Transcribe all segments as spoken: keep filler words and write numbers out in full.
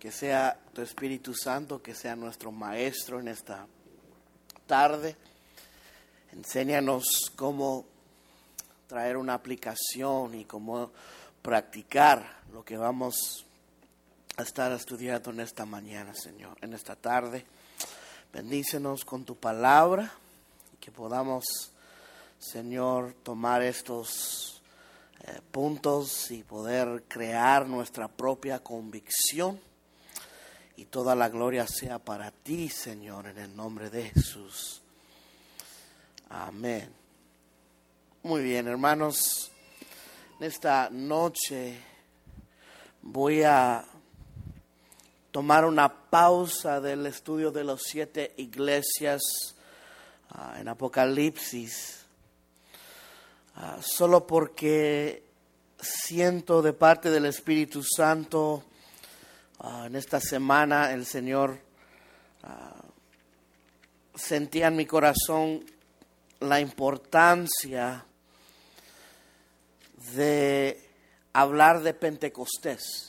que sea tu Espíritu Santo, que sea nuestro maestro en esta tarde. Enséñanos cómo traer una aplicación y cómo practicar lo que vamos a estar estudiando en esta mañana, Señor, en esta tarde. Bendícenos con tu palabra, que podamos, Señor, tomar estos eh, puntos y poder crear nuestra propia convicción. Y toda la gloria sea para ti, Señor, en el nombre de Jesús. Amén. Muy bien, hermanos. En esta noche voy a tomar una pausa del estudio de las siete iglesias uh, en Apocalipsis, uh, solo porque siento de parte del Espíritu Santo, uh, en esta semana el Señor uh, sentía en mi corazón la importancia de hablar de Pentecostés.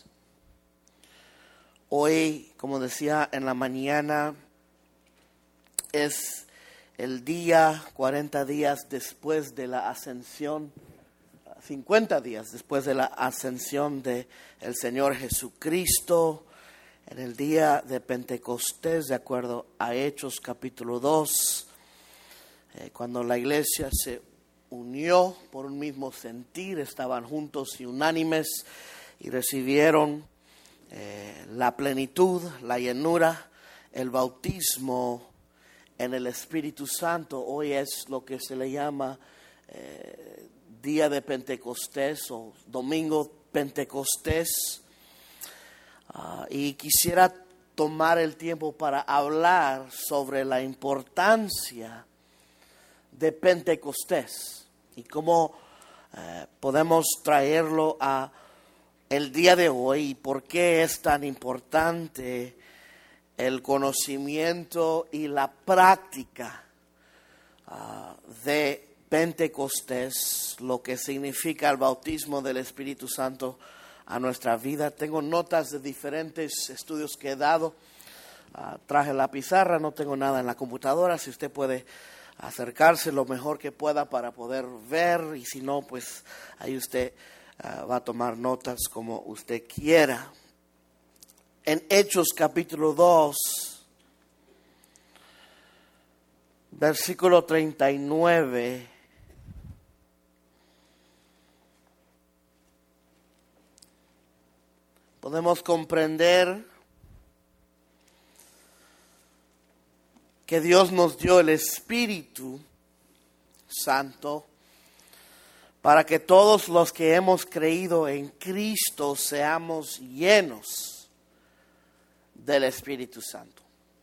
Hoy, como decía en la mañana, es el día, cuarenta días después de la ascensión, cincuenta días después de la ascensión de el Señor Jesucristo, en el día de Pentecostés, de acuerdo a Hechos capítulo dos, eh, cuando la iglesia se unió por un mismo sentir, estaban juntos y unánimes y recibieron eh, la plenitud, la llenura, el bautismo en el Espíritu Santo. Hoy es lo que se le llama eh, Día de Pentecostés o Domingo Pentecostés. Uh, y quisiera tomar el tiempo para hablar sobre la importancia de Pentecostés y cómo eh, podemos traerlo a el día de hoy y por qué es tan importante el conocimiento y la práctica uh, de Pentecostés, lo que significa el bautismo del Espíritu Santo a nuestra vida. Tengo notas de diferentes estudios que he dado. Uh, traje la pizarra, no tengo nada en la computadora. Si usted puede acercarse lo mejor que pueda para poder ver, y si no, pues ahí usted uh, va a tomar notas como usted quiera. En Hechos capítulo dos, versículo treinta y nueve, podemos comprender que Dios nos dio el Espíritu Santo para que todos los que hemos creído en Cristo seamos llenos del Espíritu Santo.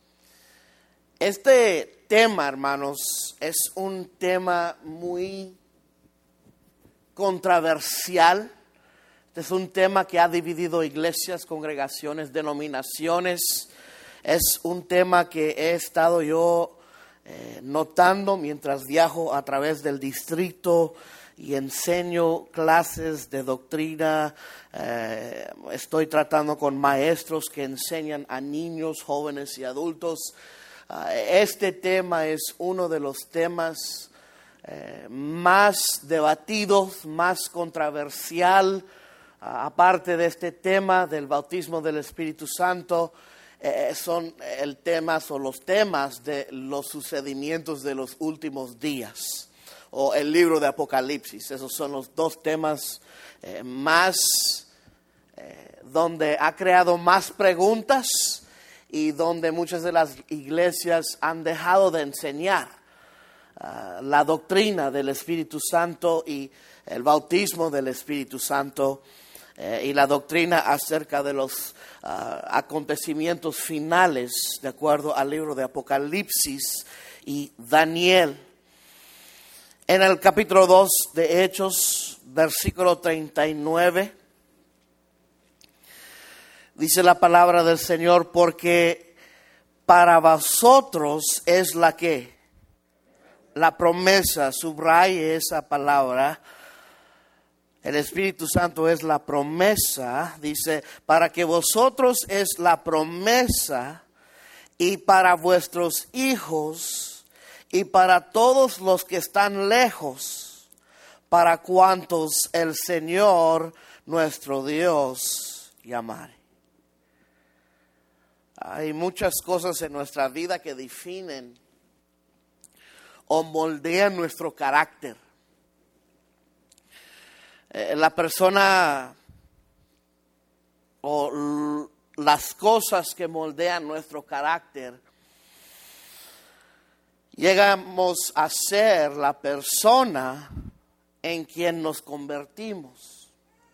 Este tema, hermanos, es un tema muy controversial. Este es un tema que ha dividido iglesias, congregaciones, denominaciones. Es un tema que he estado yo eh, notando mientras viajo a través del distrito y enseño clases de doctrina. Eh, estoy tratando con maestros que enseñan a niños, jóvenes y adultos. Uh, este tema es uno de los temas eh, más debatidos, más controversial. Uh, aparte de este tema del bautismo del Espíritu Santo, Eh, son el temas o los temas de los sucedimientos de los últimos días o el libro de Apocalipsis. Esos son los dos temas eh, más eh, donde ha creado más preguntas y donde muchas de las iglesias han dejado de enseñar uh, la doctrina del Espíritu Santo y el bautismo del Espíritu Santo. Eh, y la doctrina acerca de los uh, acontecimientos finales, de acuerdo al libro de Apocalipsis y Daniel. En el capítulo dos de Hechos, versículo treinta y nueve, dice la palabra del Señor: porque para vosotros es la que, la promesa, subraye esa palabra, El Espíritu Santo es la promesa, dice, para que vosotros es la promesa y para vuestros hijos y para todos los que están lejos, para cuantos el Señor nuestro Dios llamare. Hay muchas cosas en nuestra vida que definen o moldean nuestro carácter. Eh, la persona o l- las cosas que moldean nuestro carácter, llegamos a ser la persona en quien nos convertimos.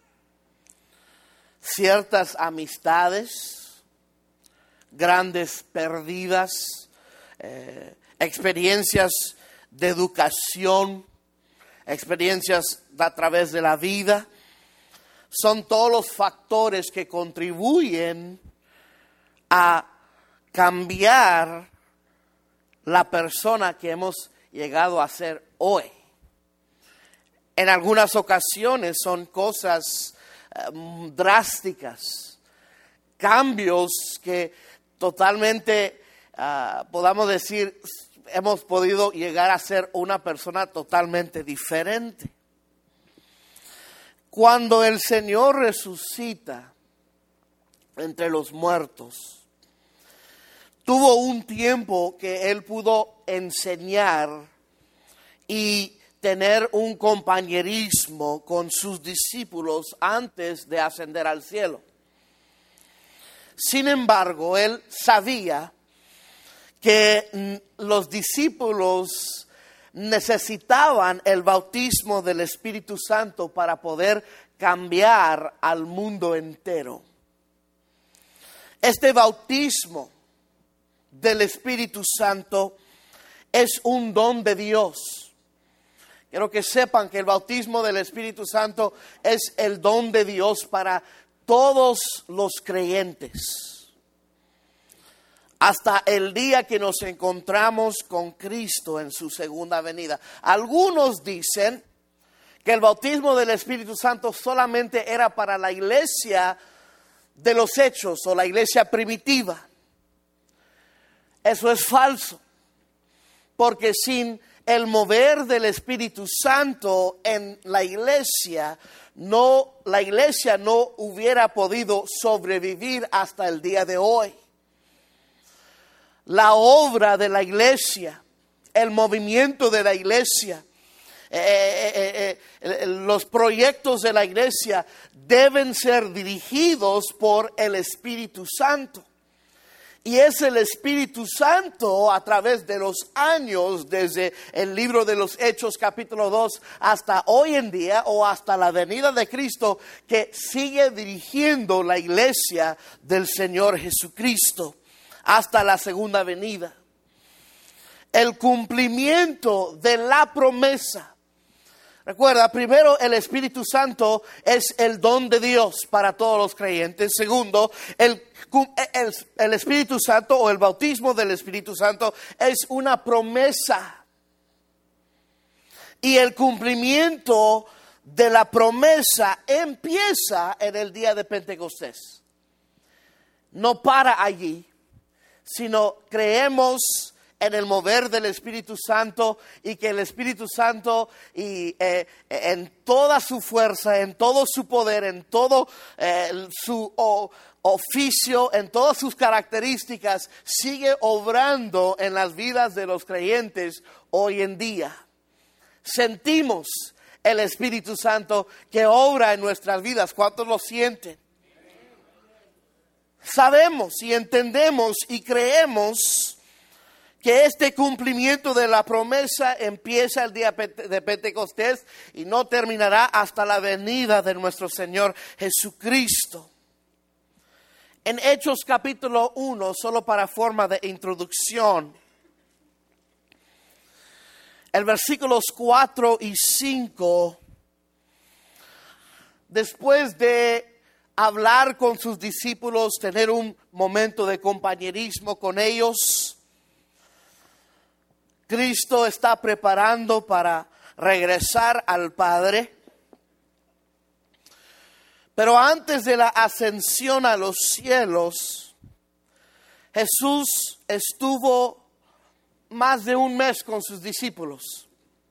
Ciertas amistades, grandes pérdidas, eh, experiencias de educación, experiencias a través de la vida, son todos los factores que contribuyen a cambiar la persona que hemos llegado a ser hoy. En algunas ocasiones son cosas um, drásticas, cambios que totalmente, uh, podamos decir, hemos podido llegar a ser una persona totalmente diferente. Cuando el Señor resucita entre los muertos, tuvo un tiempo que Él pudo enseñar y tener un compañerismo con sus discípulos antes de ascender al cielo. Sin embargo, Él sabía que los discípulos necesitaban el bautismo del Espíritu Santo para poder cambiar al mundo entero. Este bautismo del Espíritu Santo es un don de Dios. Quiero que sepan que el bautismo del Espíritu Santo es el don de Dios para todos los creyentes. Hasta el día que nos encontramos con Cristo en su segunda venida. Algunos dicen que el bautismo del Espíritu Santo solamente era para la iglesia de los hechos o la iglesia primitiva. Eso es falso, porque sin el mover del Espíritu Santo en la iglesia, no, la iglesia no hubiera podido sobrevivir hasta el día de hoy. La obra de la iglesia, el movimiento de la iglesia, eh, eh, eh, los proyectos de la iglesia deben ser dirigidos por el Espíritu Santo. Y es el Espíritu Santo a través de los años, desde el libro de los Hechos capítulo dos hasta hoy en día o hasta la venida de Cristo, que sigue dirigiendo la iglesia del Señor Jesucristo hasta la segunda venida. El cumplimiento de la promesa. Recuerda, primero, el Espíritu Santo es el don de Dios para todos los creyentes. Segundo, el, el, el Espíritu Santo o el bautismo del Espíritu Santo es una promesa. Y el cumplimiento de la promesa empieza en el día de Pentecostés. No para allí, sino creemos en el mover del Espíritu Santo y que el Espíritu Santo y, eh, en toda su fuerza, en todo su poder, en todo eh, su oh, oficio, en todas sus características, sigue obrando en las vidas de los creyentes hoy en día. Sentimos el Espíritu Santo que obra en nuestras vidas. ¿Cuántos lo sienten? Sabemos y entendemos y creemos que este cumplimiento de la promesa empieza el día de Pentecostés y no terminará hasta la venida de nuestro Señor Jesucristo. En Hechos capítulo uno, solo para forma de introducción, el versículos cuatro y cinco, después de hablar con sus discípulos, tener un momento de compañerismo con ellos, Cristo está preparando para regresar al Padre. Pero antes de la ascensión a los cielos, Jesús estuvo más de un mes con sus discípulos,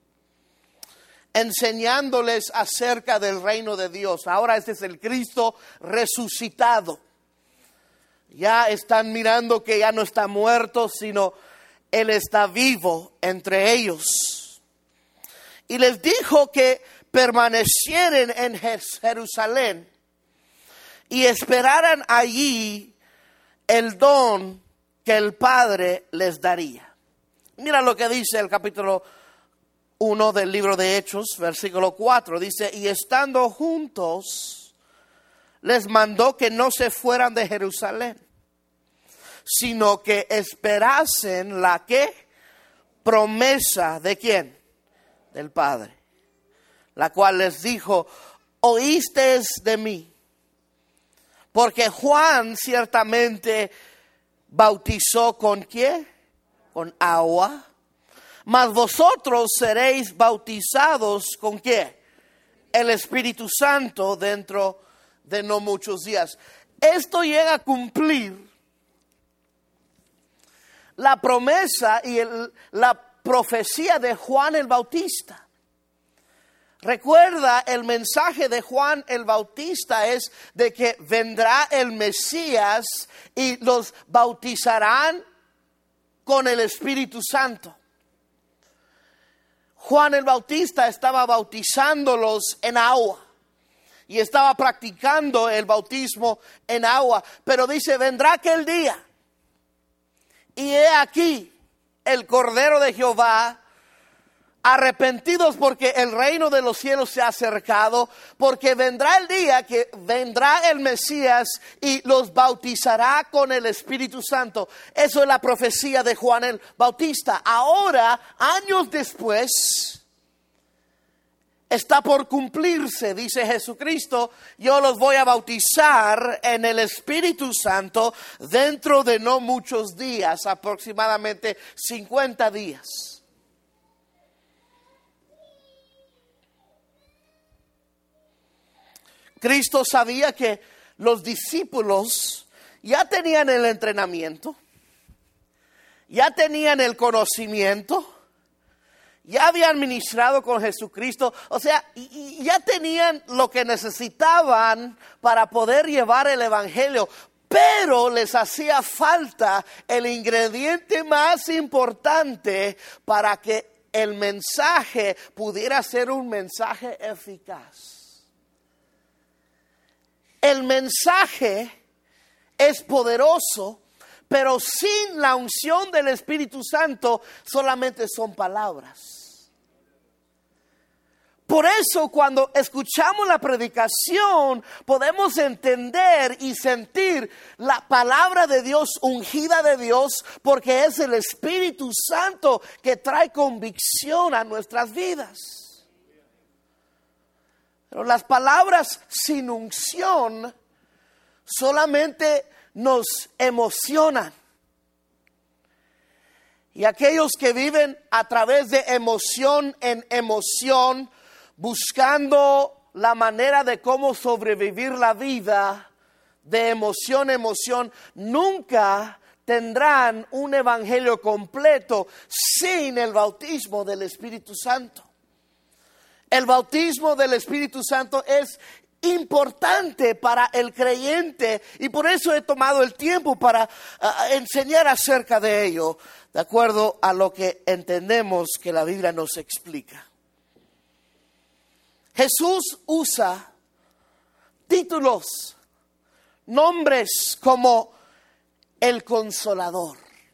enseñándoles acerca del reino de Dios. Ahora este es el Cristo resucitado. Ya están mirando que ya no está muerto, sino Él está vivo entre ellos. Y les dijo que permanecieran en Jerusalén y esperaran allí el don que el Padre les daría. Mira lo que dice el capítulo uno del libro de Hechos, versículo cuatro. Dice, y estando juntos, les mandó que no se fueran de Jerusalén, sino que esperasen la ¿qué? Promesa de ¿quién? Del Padre, la cual les dijo, oísteis de mí, porque Juan ciertamente bautizó con ¿qué? Con agua, mas vosotros seréis bautizados con ¿qué? El Espíritu Santo dentro de no muchos días. Esto llega a cumplir la promesa y el, la profecía de Juan el Bautista. Recuerda, el mensaje de Juan el Bautista es de que vendrá el Mesías y los bautizarán con el Espíritu Santo. Juan el Bautista estaba bautizándolos en agua y estaba practicando el bautismo en agua, pero dice, vendrá aquel día y he aquí el Cordero de Jehová, arrepentidos porque el reino de los cielos se ha acercado, porque vendrá el día que vendrá el Mesías y los bautizará con el Espíritu Santo. Eso es la profecía de Juan el Bautista. Ahora, años después, está por cumplirse, dice Jesucristo, yo los voy a bautizar en el Espíritu Santo dentro de no muchos días, aproximadamente cincuenta días. Cristo sabía que los discípulos ya tenían el entrenamiento, ya tenían el conocimiento, ya habían ministrado con Jesucristo, o sea, y, y ya tenían lo que necesitaban para poder llevar el evangelio, pero les hacía falta el ingrediente más importante para que el mensaje pudiera ser un mensaje eficaz. El mensaje es poderoso, pero sin la unción del Espíritu Santo solamente son palabras. Por eso cuando escuchamos la predicación podemos entender y sentir la palabra de Dios, ungida de Dios, porque es el Espíritu Santo que trae convicción a nuestras vidas. Pero las palabras sin unción solamente nos emocionan. Y aquellos que viven a través de emoción en emoción, buscando la manera de cómo sobrevivir la vida, de emoción en emoción, nunca tendrán un evangelio completo sin el bautismo del Espíritu Santo. El bautismo del Espíritu Santo es importante para el creyente y por eso he tomado el tiempo para uh, enseñar acerca de ello, de acuerdo a lo que entendemos que la Biblia nos explica. Jesús usa títulos, nombres como el Consolador,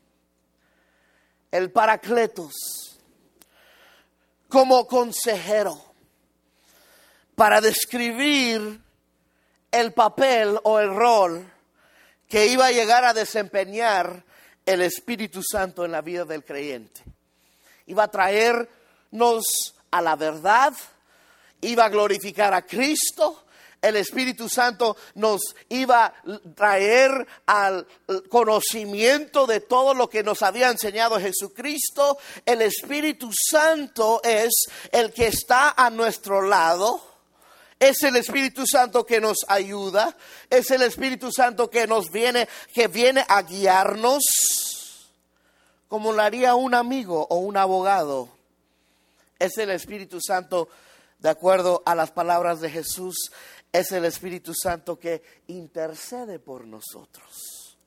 el Paracletos, como consejero, para describir el papel o el rol que iba a llegar a desempeñar el Espíritu Santo en la vida del creyente. Iba a traernos a la verdad, iba a glorificar a Cristo. El Espíritu Santo nos iba a traer al conocimiento de todo lo que nos había enseñado Jesucristo. El Espíritu Santo es el que está a nuestro lado, Es el Espíritu Santo que nos ayuda. Es el Espíritu Santo que nos viene, que viene a guiarnos, como lo haría un amigo o un abogado. Es el Espíritu Santo, de acuerdo a las palabras de Jesús, es el Espíritu Santo que intercede por nosotros.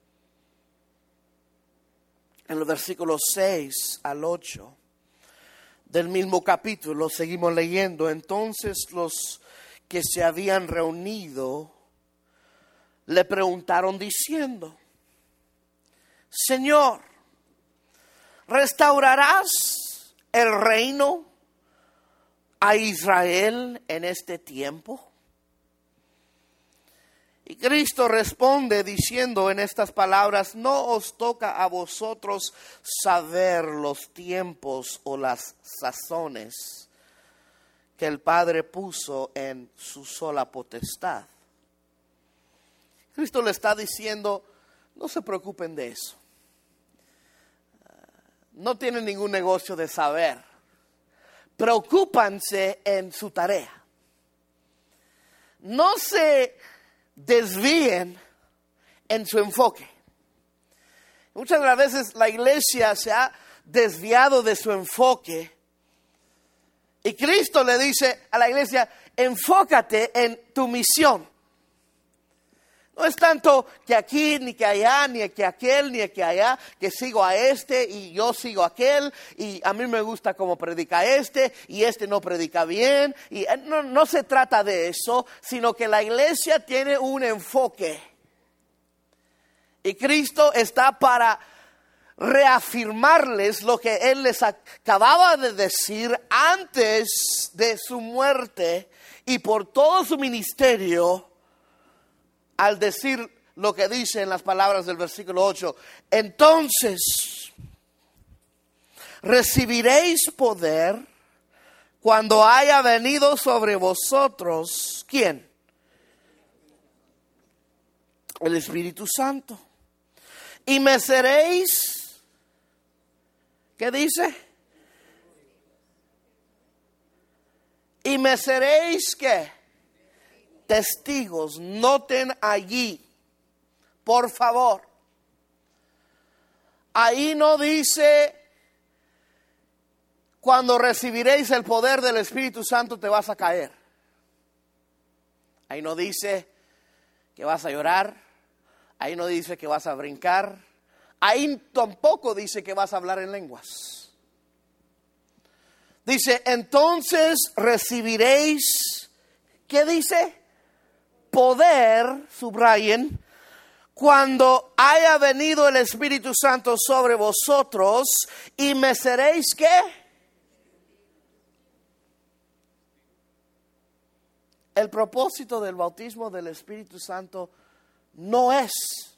En los versículos seis al ocho del mismo capítulo seguimos leyendo. Entonces los que se habían reunido le preguntaron diciendo: Señor, ¿restaurarás el reino a Israel en este tiempo? Y Cristo responde diciendo en estas palabras: no os toca a vosotros saber los tiempos o las sazones que el Padre puso en su sola potestad. Cristo le está diciendo: no se preocupen de eso. No tienen ningún negocio de saber. Preocúpanse en su tarea. No se desvíen en su enfoque. Muchas de las veces la iglesia se ha desviado de su enfoque. Y Cristo le dice a la iglesia: enfócate en tu misión. No es tanto que aquí, ni que allá, ni que aquel, ni que allá, que sigo a este y yo sigo a aquel, y a mí me gusta cómo predica este, y este no predica bien. Y no, no se trata de eso, sino que la iglesia tiene un enfoque. Y Cristo está para reafirmarles lo que Él les acababa de decir antes de su muerte y por todo su ministerio, al decir lo que dice en las palabras del versículo ocho: entonces recibiréis poder cuando haya venido sobre vosotros, ¿quién? El Espíritu Santo. Y me seréis, ¿qué dice? Y me seréis, ¿qué? Testigos. Noten allí, por favor. Ahí no dice: cuando recibiréis el poder del Espíritu Santo te vas a caer. Ahí no dice que vas a llorar. Ahí no dice que vas a brincar. Ahí tampoco dice que vas a hablar en lenguas. Dice: entonces recibiréis, ¿qué dice? Poder, subrayen, cuando haya venido el Espíritu Santo sobre vosotros, y me seréis, ¿qué? El propósito del bautismo del Espíritu Santo no es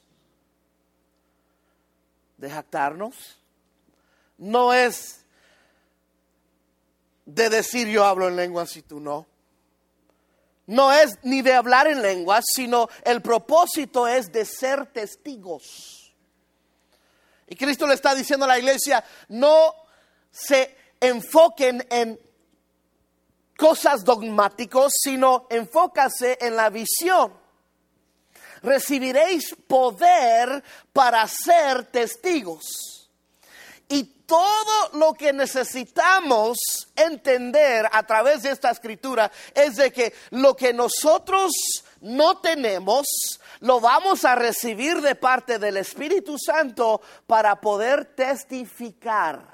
de jactarnos, no es de decir yo hablo en lenguas y tú no. No es ni de hablar en lenguas, sino el propósito es de ser testigos. Y Cristo le está diciendo a la iglesia: no se enfoquen en cosas dogmáticas, sino enfócase en la visión. Recibiréis poder para ser testigos. Y todo lo que necesitamos entender a través de esta escritura es de que lo que nosotros no tenemos, lo vamos a recibir de parte del Espíritu Santo para poder testificar.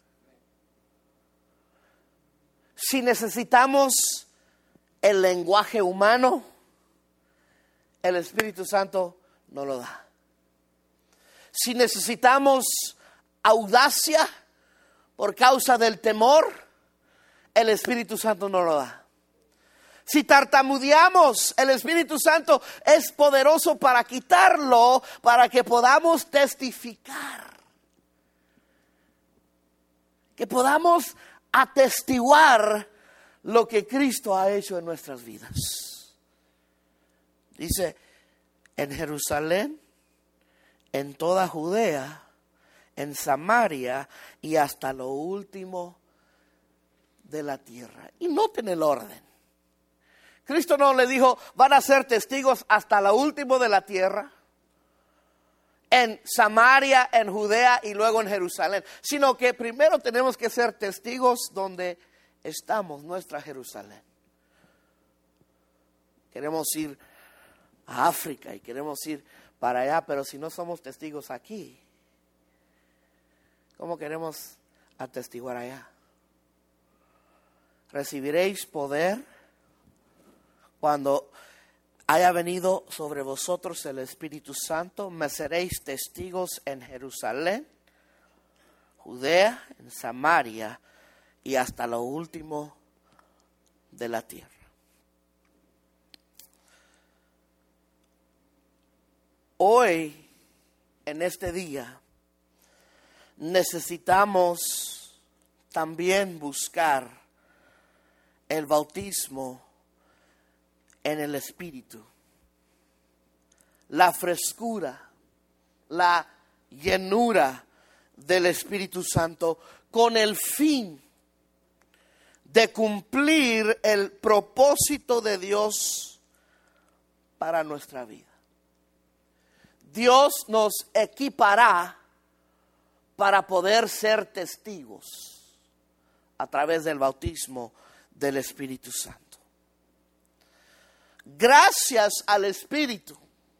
Si necesitamos el lenguaje humano, el Espíritu Santo no lo da. Si necesitamos audacia por causa del temor, el Espíritu Santo no lo da. Si tartamudeamos, el Espíritu Santo es poderoso para quitarlo, para que podamos testificar, que podamos atestiguar lo que Cristo ha hecho en nuestras vidas. Dice: en Jerusalén, en toda Judea, en Samaria y hasta lo último de la tierra. Y noten el orden. Cristo no le dijo, van a ser testigos hasta lo último de la tierra, en Samaria, en Judea y luego en Jerusalén, sino que primero tenemos que ser testigos donde estamos, nuestra Jerusalén. Queremos ir a África y queremos ir para allá, pero si no somos testigos aquí, ¿cómo queremos atestiguar allá? Recibiréis poder cuando haya venido sobre vosotros el Espíritu Santo. Me seréis testigos en Jerusalén, Judea, en Samaria y hasta lo último de la tierra. Hoy, en este día, necesitamos también buscar el bautismo en el Espíritu, la frescura, la llenura del Espíritu Santo, con el fin de cumplir el propósito de Dios para nuestra vida. Dios nos equipará para poder ser testigos a través del bautismo del Espíritu Santo. Gracias al Espíritu,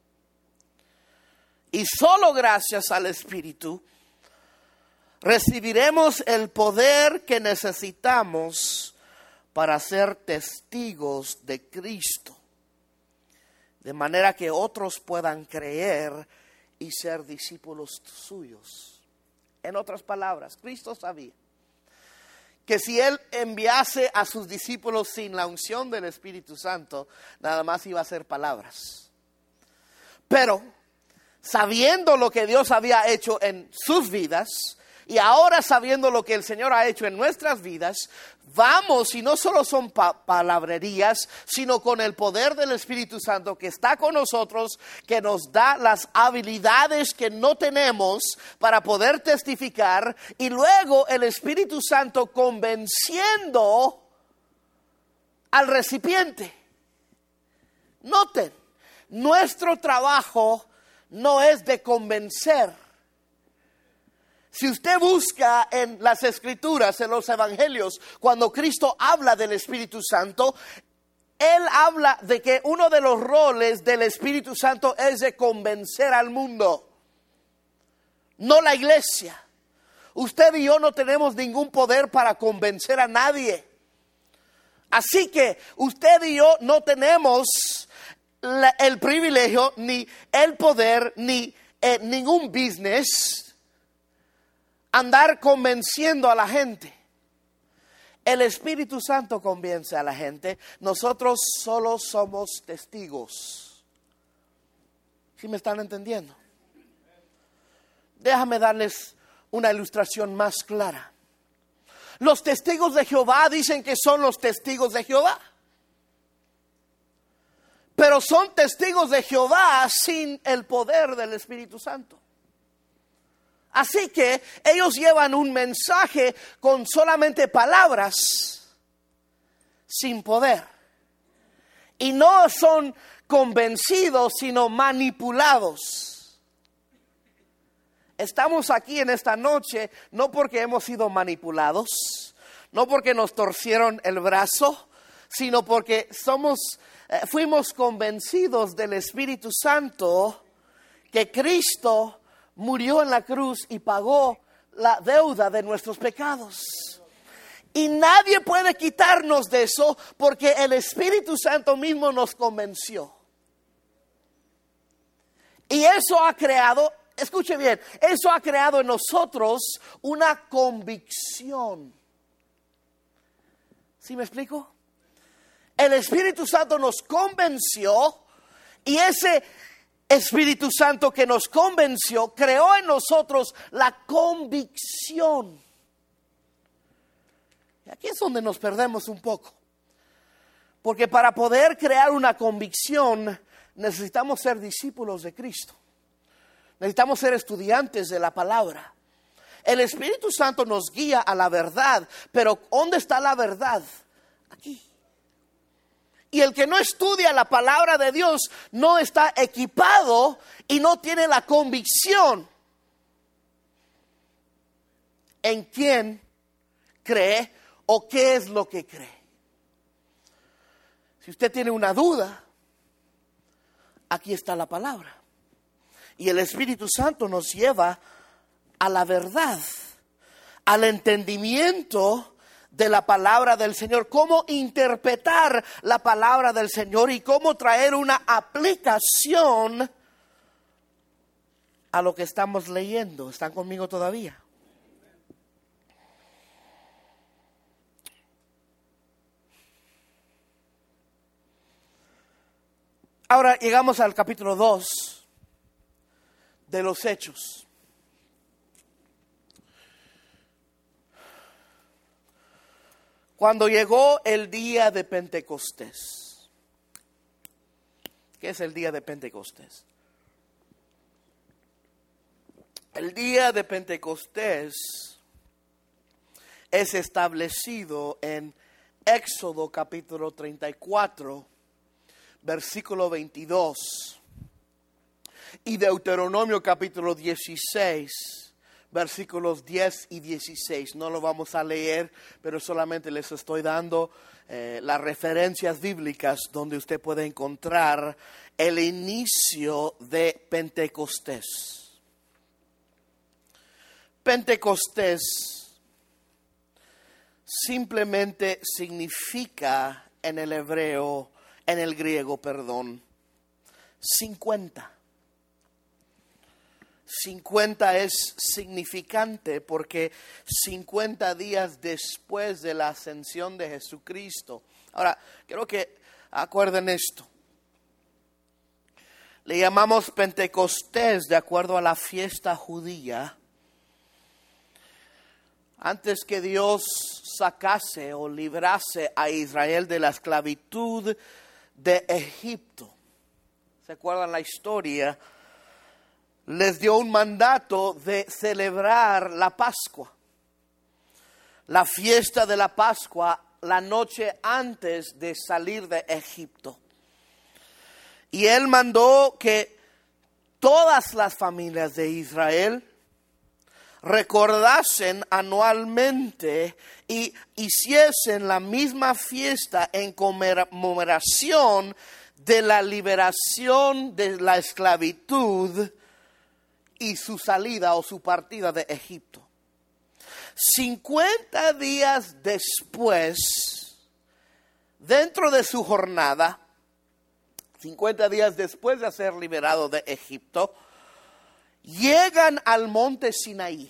y solo gracias al Espíritu, recibiremos el poder que necesitamos para ser testigos de Cristo, de manera que otros puedan creer y ser discípulos suyos. En otras palabras, Cristo sabía que si Él enviase a sus discípulos sin la unción del Espíritu Santo, nada más iba a ser palabras. Pero, sabiendo lo que Dios había hecho en sus vidas, y ahora sabiendo lo que el Señor ha hecho en nuestras vidas, vamos, y no solo son pa- palabrerías, sino con el poder del Espíritu Santo que está con nosotros, que nos da las habilidades que no tenemos para poder testificar, y luego el Espíritu Santo convenciendo al recipiente. Noten, nuestro trabajo no es de convencer. Si usted busca en las Escrituras, en los Evangelios, cuando Cristo habla del Espíritu Santo, Él habla de que uno de los roles del Espíritu Santo es de convencer al mundo, no la iglesia. Usted y yo no tenemos ningún poder para convencer a nadie. Así que usted y yo no tenemos la, el privilegio, ni el poder, ni eh, ningún business andar convenciendo a la gente. El Espíritu Santo convence a la gente. Nosotros solo somos testigos. ¿Sí me están entendiendo? Déjame darles una ilustración más clara. Los testigos de Jehová dicen que son los testigos de Jehová, pero son testigos de Jehová sin el poder del Espíritu Santo. Así que ellos llevan un mensaje con solamente palabras, sin poder. Y no son convencidos, sino manipulados. Estamos aquí en esta noche no porque hemos sido manipulados, no porque nos torcieron el brazo, sino porque somos, eh, fuimos convencidos del Espíritu Santo que Cristo murió en la cruz y pagó la deuda de nuestros pecados. Y nadie puede quitarnos de eso porque el Espíritu Santo mismo nos convenció. Y eso ha creado, escuche bien, eso ha creado en nosotros una convicción. ¿Sí me explico? El Espíritu Santo nos convenció y ese Espíritu Santo que nos convenció creó en nosotros la convicción. Y aquí es donde nos perdemos un poco. Porque para poder crear una convicción necesitamos ser discípulos de Cristo. Necesitamos ser estudiantes de la palabra. El Espíritu Santo nos guía a la verdad, pero ¿dónde está la verdad? Aquí. Y el que no estudia la palabra de Dios no está equipado y no tiene la convicción en quién cree o qué es lo que cree. Si usted tiene una duda, aquí está la palabra. Y el Espíritu Santo nos lleva a la verdad, al entendimiento de la palabra del Señor, cómo interpretar la palabra del Señor y cómo traer una aplicación a lo que estamos leyendo. ¿Están conmigo todavía? Ahora llegamos al capítulo dos de los Hechos. Cuando llegó el día de Pentecostés. ¿Qué es el día de Pentecostés? El día de Pentecostés es establecido en Éxodo capítulo treinta y cuatro, versículo veintidós, y Deuteronomio capítulo dieciséis, versículos diez y dieciséis. No lo vamos a leer, pero solamente les estoy dando eh, las referencias bíblicas donde usted puede encontrar el inicio de Pentecostés. Pentecostés simplemente significa en el hebreo, en el griego, perdón, cincuenta. cincuenta es significante porque cincuenta días después de la ascensión de Jesucristo. Ahora, quiero que acuerden esto. Le llamamos Pentecostés de acuerdo a la fiesta judía. Antes que Dios sacase o librase a Israel de la esclavitud de Egipto. ¿Se acuerdan la historia? Les dio un mandato de celebrar la Pascua, la fiesta de la Pascua, la noche antes de salir de Egipto. Y Él mandó que todas las familias de Israel recordasen anualmente y hiciesen la misma fiesta en conmemoración de la liberación de la esclavitud y su salida o su partida de Egipto. cincuenta días después, dentro de su jornada, cincuenta días después de ser liberado de Egipto, llegan al monte Sinaí.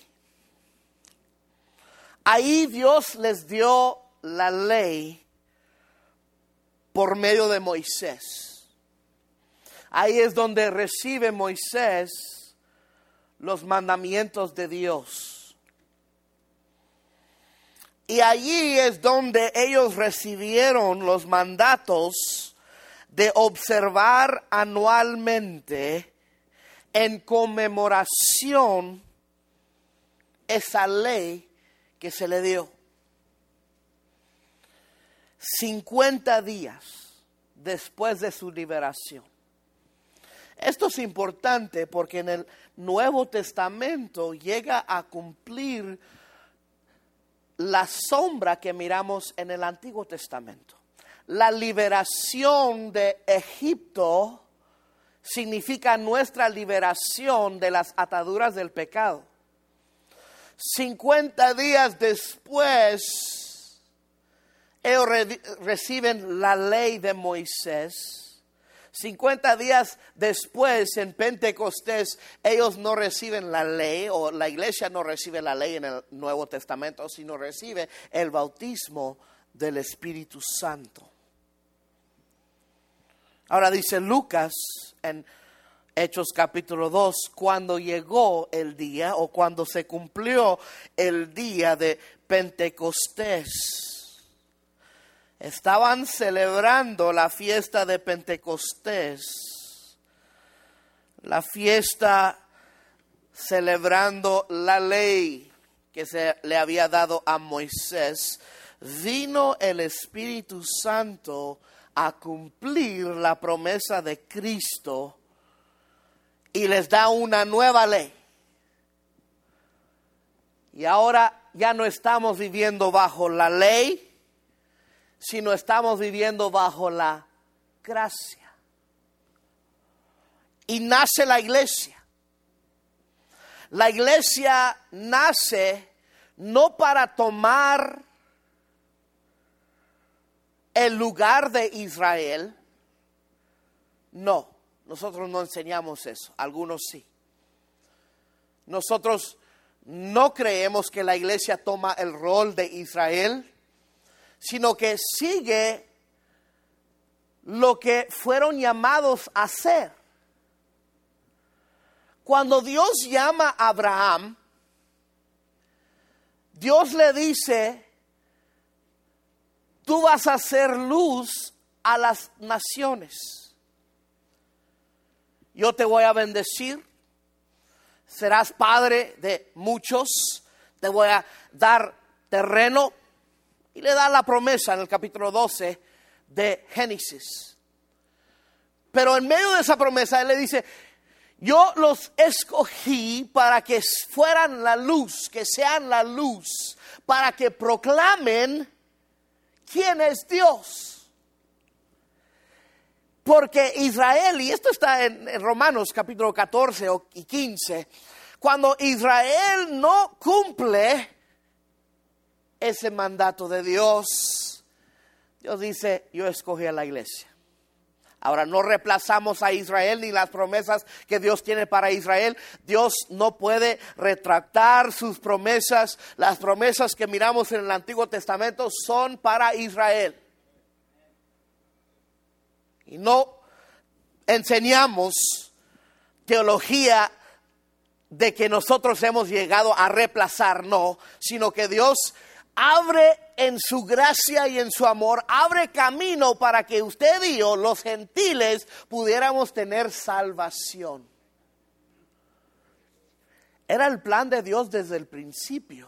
Ahí Dios les dio la ley por medio de Moisés. Ahí es donde recibe Moisés los mandamientos de Dios. Y allí es donde ellos recibieron los mandatos de observar anualmente en conmemoración esa ley que se le dio. cincuenta días después de su liberación. Esto es importante porque en el Nuevo Testamento llega a cumplir la sombra que miramos en el Antiguo Testamento. La liberación de Egipto significa nuestra liberación de las ataduras del pecado. cincuenta días después, ellos re- reciben la ley de Moisés. cincuenta días después, en Pentecostés, ellos no reciben la ley, o la iglesia no recibe la ley en el Nuevo Testamento, sino recibe el bautismo del Espíritu Santo. Ahora dice Lucas en Hechos capítulo dos, cuando llegó el día o cuando se cumplió el día de Pentecostés. Estaban celebrando la fiesta de Pentecostés, la fiesta celebrando la ley que se le había dado a Moisés. Vino el Espíritu Santo a cumplir la promesa de Cristo y les da una nueva ley. Y ahora ya no estamos viviendo bajo la ley, sino estamos viviendo bajo la gracia. Y nace la iglesia. La iglesia nace no para tomar el lugar de Israel. No, nosotros no enseñamos eso, algunos sí. Nosotros no creemos que la iglesia toma el rol de Israel, sino que sigue lo que fueron llamados a hacer. Cuando Dios llama a Abraham, Dios le dice: tú vas a hacer luz a las naciones. Yo te voy a bendecir. Serás padre de muchos. Te voy a dar terreno. Y le da la promesa en el capítulo doce de Génesis. Pero en medio de esa promesa él le dice: yo los escogí para que fueran la luz, que sean la luz, para que proclamen quién es Dios. Porque Israel, y esto está en, en Romanos capítulo catorce y quince, cuando Israel no cumple ese mandato de Dios, Dios dice: yo escogí a la iglesia. Ahora, no reemplazamos a Israel ni las promesas que Dios tiene para Israel. Dios no puede retractar sus promesas. Las promesas que miramos en el Antiguo Testamento son para Israel. Y no enseñamos teología de que nosotros hemos llegado a reemplazar, no, sino que Dios abre en su gracia y en su amor, abre camino para que usted y yo, los gentiles, pudiéramos tener salvación. Era el plan de Dios desde el principio,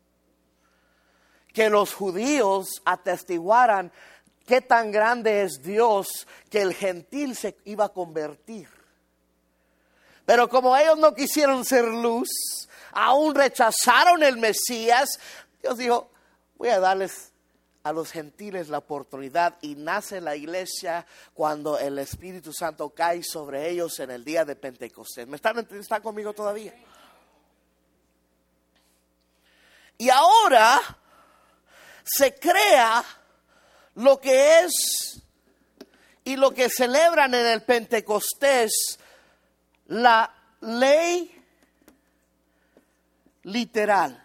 que los judíos atestiguaran qué tan grande es Dios, que el gentil se iba a convertir. Pero como ellos no quisieron ser luz, aún rechazaron el Mesías, Dios dijo: voy a darles a los gentiles la oportunidad. Y nace la iglesia cuando el Espíritu Santo cae sobre ellos en el día de Pentecostés. ¿Me están, están conmigo todavía? Y ahora se crea lo que es y lo que celebran en el Pentecostés, la ley literal.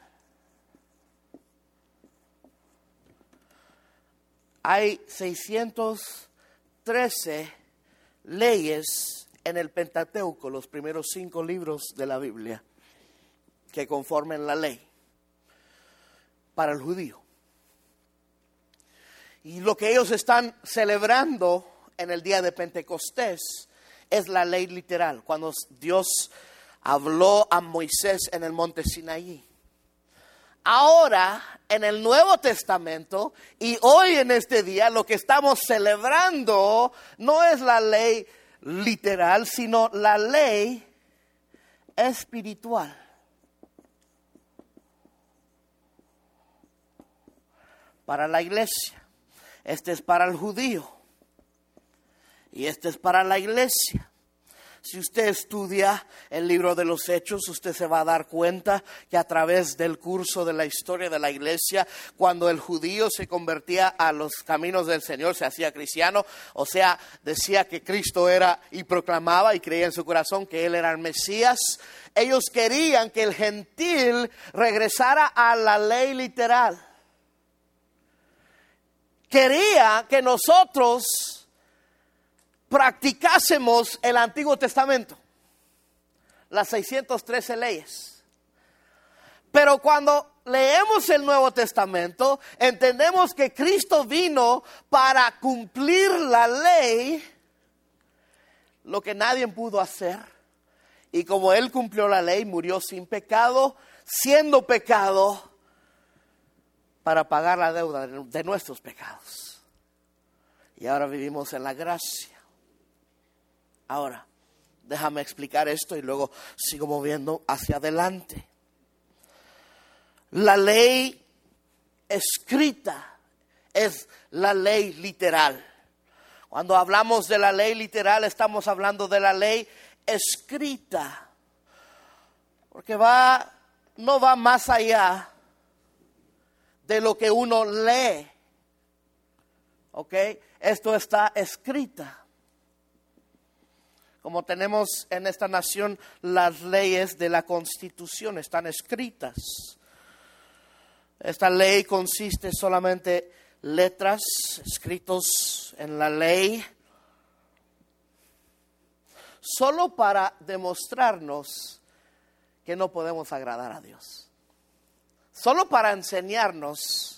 Hay seiscientas trece leyes en el Pentateuco, los primeros cinco libros de la Biblia, que conforman la ley para el judío. Y lo que ellos están celebrando en el día de Pentecostés es la ley literal, cuando Dios habló a Moisés en el monte Sinaí. Ahora, en el Nuevo Testamento y hoy en este día, lo que estamos celebrando no es la ley literal, sino la ley espiritual. Para la iglesia, este es para el judío y este es para la iglesia. Si usted estudia el libro de los Hechos, usted se va a dar cuenta que a través del curso de la historia de la iglesia, cuando el judío se convertía a los caminos del Señor, se hacía cristiano, o sea, decía que Cristo era y proclamaba y creía en su corazón que Él era el Mesías. Ellos querían que el gentil regresara a la ley literal. Quería que nosotros practicásemos el Antiguo Testamento, las seiscientas trece leyes. Pero cuando leemos el Nuevo Testamento, entendemos que Cristo vino para cumplir la ley, lo que nadie pudo hacer. Y como Él cumplió la ley, murió sin pecado, siendo pecado, para pagar la deuda de nuestros pecados. y ahora vivimos en la gracia. Ahora, déjame explicar esto y luego sigo moviendo hacia adelante. La ley escrita es la ley literal. Cuando hablamos de la ley literal, estamos hablando de la ley escrita. Porque va, no va más allá de lo que uno lee. ¿Ok? Esto está escrita. Como tenemos en esta nación las leyes de la Constitución, están escritas. Esta ley consiste solamente en letras escritos en la ley, solo para demostrarnos que no podemos agradar a Dios. Solo para enseñarnos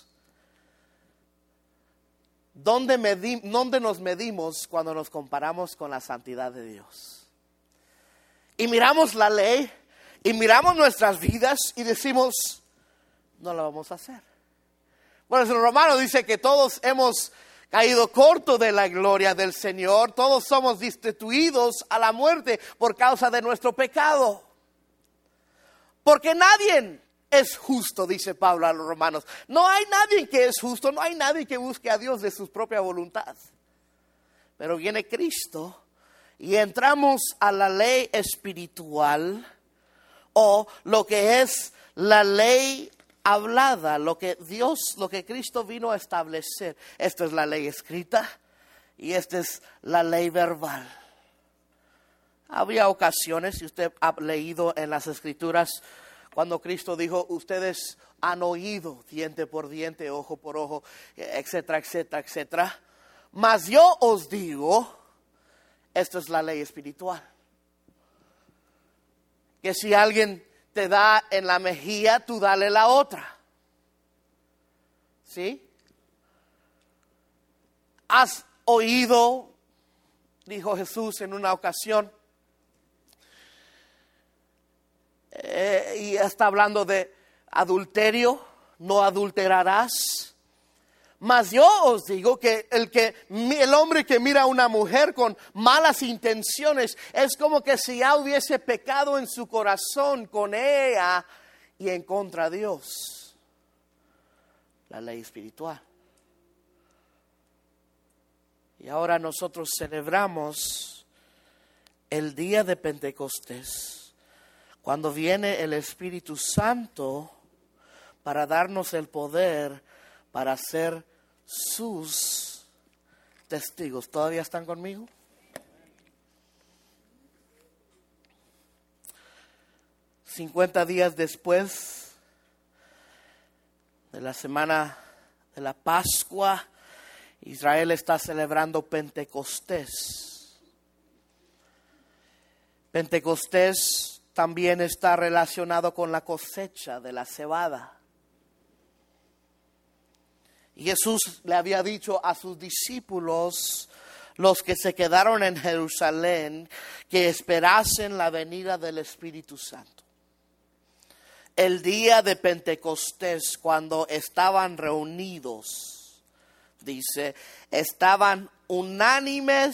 dónde, medi- dónde nos medimos cuando nos comparamos con la santidad de Dios. Y miramos la ley y miramos nuestras vidas y decimos, no la vamos a hacer. Bueno, el Romano dice que todos hemos caído corto de la gloria del Señor. Todos somos destituidos a la muerte por causa de nuestro pecado. Porque nadie es justo, dice Pablo a los romanos. No hay nadie que es justo, no hay nadie que busque a Dios de su propia voluntad. Pero viene Cristo y entramos a la ley espiritual, o lo que es la ley hablada, lo que Dios, lo que Cristo vino a establecer. Esta es la ley escrita y esta es la ley verbal. Había ocasiones, si usted ha leído en las Escrituras, cuando Cristo dijo, ustedes han oído diente por diente, ojo por ojo, etcétera, etcétera, etcétera. Mas yo os digo, esta es la ley espiritual. Que si alguien te da en la mejilla, tú dale la otra. ¿Sí? Has oído, dijo Jesús en una ocasión, eh, y está hablando de adulterio, no adulterarás. Mas yo os digo que el que el hombre que mira a una mujer con malas intenciones es como que si ya hubiese pecado en su corazón con ella y en contra de Dios. La ley espiritual. Y ahora nosotros celebramos el día de Pentecostés, cuando viene el Espíritu Santo para darnos el poder para ser sus testigos. ¿Todavía están conmigo? cincuenta días después de la semana de la Pascua, Israel está celebrando Pentecostés. Pentecostés también está relacionado con la cosecha de la cebada. Y Jesús le había dicho a sus discípulos, los que se quedaron en Jerusalén, que esperasen la venida del Espíritu Santo. El día de Pentecostés, cuando estaban reunidos, dice, estaban unánimes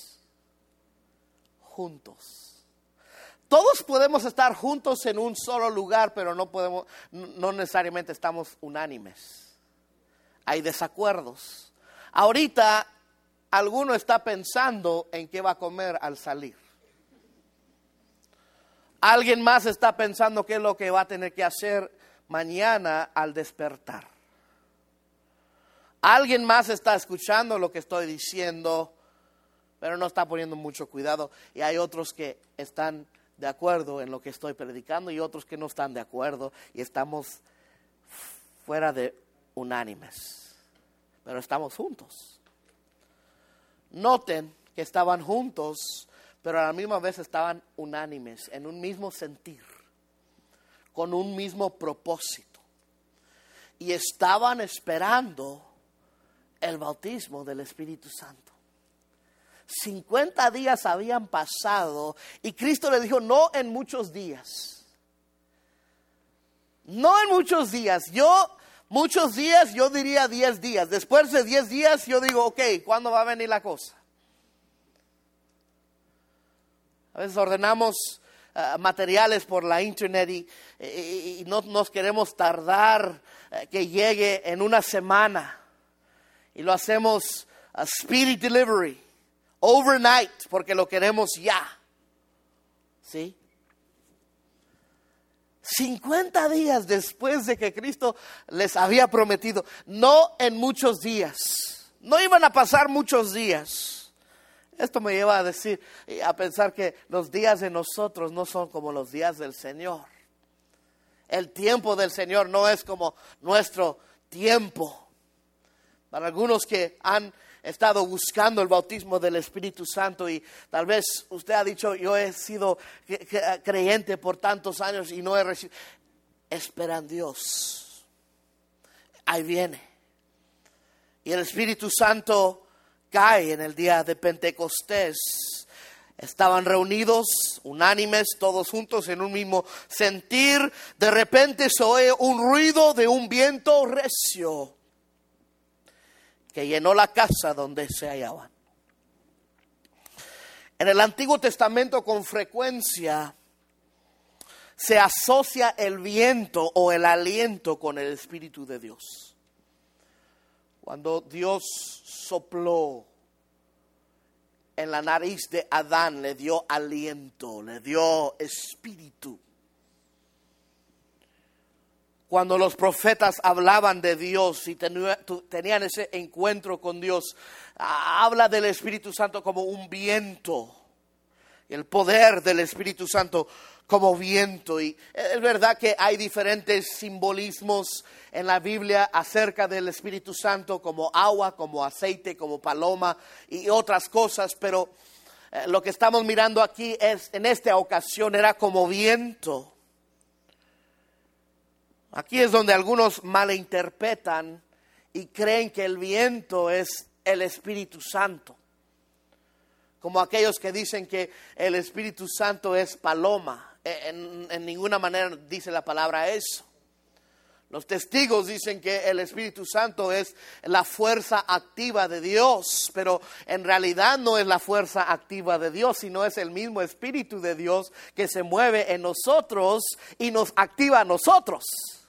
juntos. Todos podemos estar juntos en un solo lugar, pero no podemos, no necesariamente estamos unánimes. Hay desacuerdos. Ahorita alguno está pensando en qué va a comer al salir. Alguien más está pensando qué es lo que va a tener que hacer mañana al despertar. Alguien más está escuchando lo que estoy diciendo, pero no está poniendo mucho cuidado. Y hay otros que están de acuerdo en lo que estoy predicando y otros que no están de acuerdo. Y estamos fuera de unánimes, pero estamos juntos. Noten que estaban juntos, pero a la misma vez estaban unánimes, en un mismo sentir, con un mismo propósito. Y estaban esperando el bautismo del Espíritu Santo. cincuenta días habían pasado y Cristo le dijo, no en muchos días. No en muchos días. Yo Muchos días, yo diría diez días. Después de diez días, yo digo, ok, ¿cuándo va a venir la cosa? A veces ordenamos uh, materiales por la internet y, y, y no nos queremos tardar uh, que llegue en una semana. Y lo hacemos a speedy delivery, overnight, porque lo queremos ya. ¿Sí? cincuenta días después de que Cristo les había prometido, no en muchos días, no iban a pasar muchos días. Esto me lleva a decir, a pensar que los días de nosotros no son como los días del Señor. El tiempo del Señor no es como nuestro tiempo. Para algunos que han estado buscando el bautismo del Espíritu Santo y tal vez usted ha dicho, yo he sido creyente por tantos años y no he recibido. Esperan Dios. Ahí viene. Y el Espíritu Santo cae en el día de Pentecostés. Estaban reunidos, unánimes, todos juntos en un mismo sentir. De repente se oye un ruido de un viento recio que llenó la casa donde se hallaban. En el Antiguo Testamento con frecuencia se asocia el viento o el aliento con el Espíritu de Dios. Cuando Dios sopló en la nariz de Adán, le dio aliento, le dio espíritu. Cuando los profetas hablaban de Dios y tenían ese encuentro con Dios, habla del Espíritu Santo como un viento. Y el poder del Espíritu Santo como viento. Y es verdad que hay diferentes simbolismos en la Biblia acerca del Espíritu Santo, como agua, como aceite, como paloma y otras cosas. Pero lo que estamos mirando aquí es, en esta ocasión era como viento. Aquí es donde algunos malinterpretan y creen que el viento es el Espíritu Santo. Como aquellos que dicen que el Espíritu Santo es paloma. En, en ninguna manera dice la palabra eso. Los testigos dicen que el Espíritu Santo es la fuerza activa de Dios, pero en realidad no es la fuerza activa de Dios, sino es el mismo Espíritu de Dios que se mueve en nosotros y nos activa a nosotros.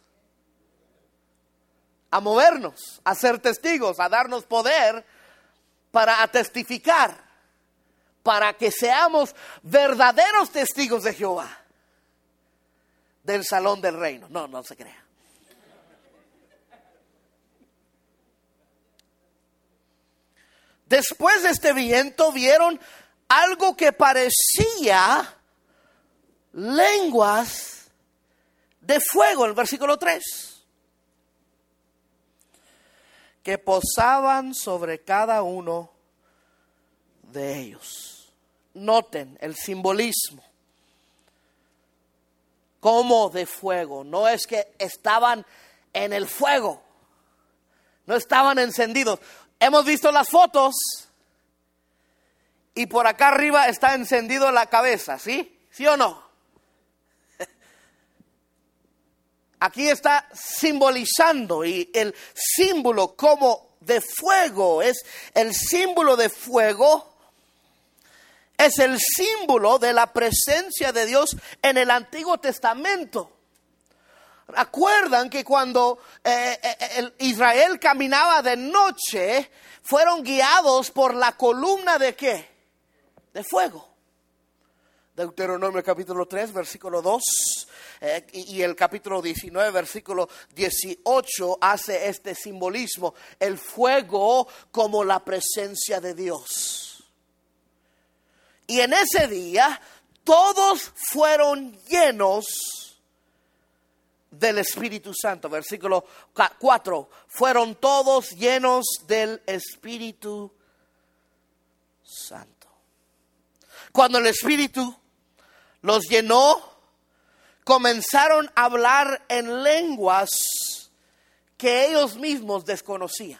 A movernos, a ser testigos, a darnos poder para testificar, para que seamos verdaderos testigos de Jehová, del salón del reino. No, no se crea. Después de este viento vieron algo que parecía lenguas de fuego, el versículo tres. Que posaban sobre cada uno de ellos. Noten el simbolismo. Como de fuego. No es que estaban en el fuego. No estaban encendidos. Hemos visto las fotos. Y por acá arriba está encendido la cabeza. ¿Sí? ¿Sí o no? Aquí está simbolizando, y el símbolo como de fuego es el símbolo de fuego, es el símbolo de la presencia de Dios en el Antiguo Testamento. Recuerdan que cuando eh, el Israel caminaba de noche, fueron guiados por la columna de ¿qué? De fuego. Deuteronomio capítulo tres, versículo dos, eh, y, y el capítulo diecinueve, versículo dieciocho, hace este simbolismo. El fuego como la presencia de Dios. Y en ese día, todos fueron llenos del Espíritu Santo. Versículo cuatro, fueron todos llenos del Espíritu Santo. Cuando el Espíritu los llenó, comenzaron a hablar en lenguas que ellos mismos desconocían.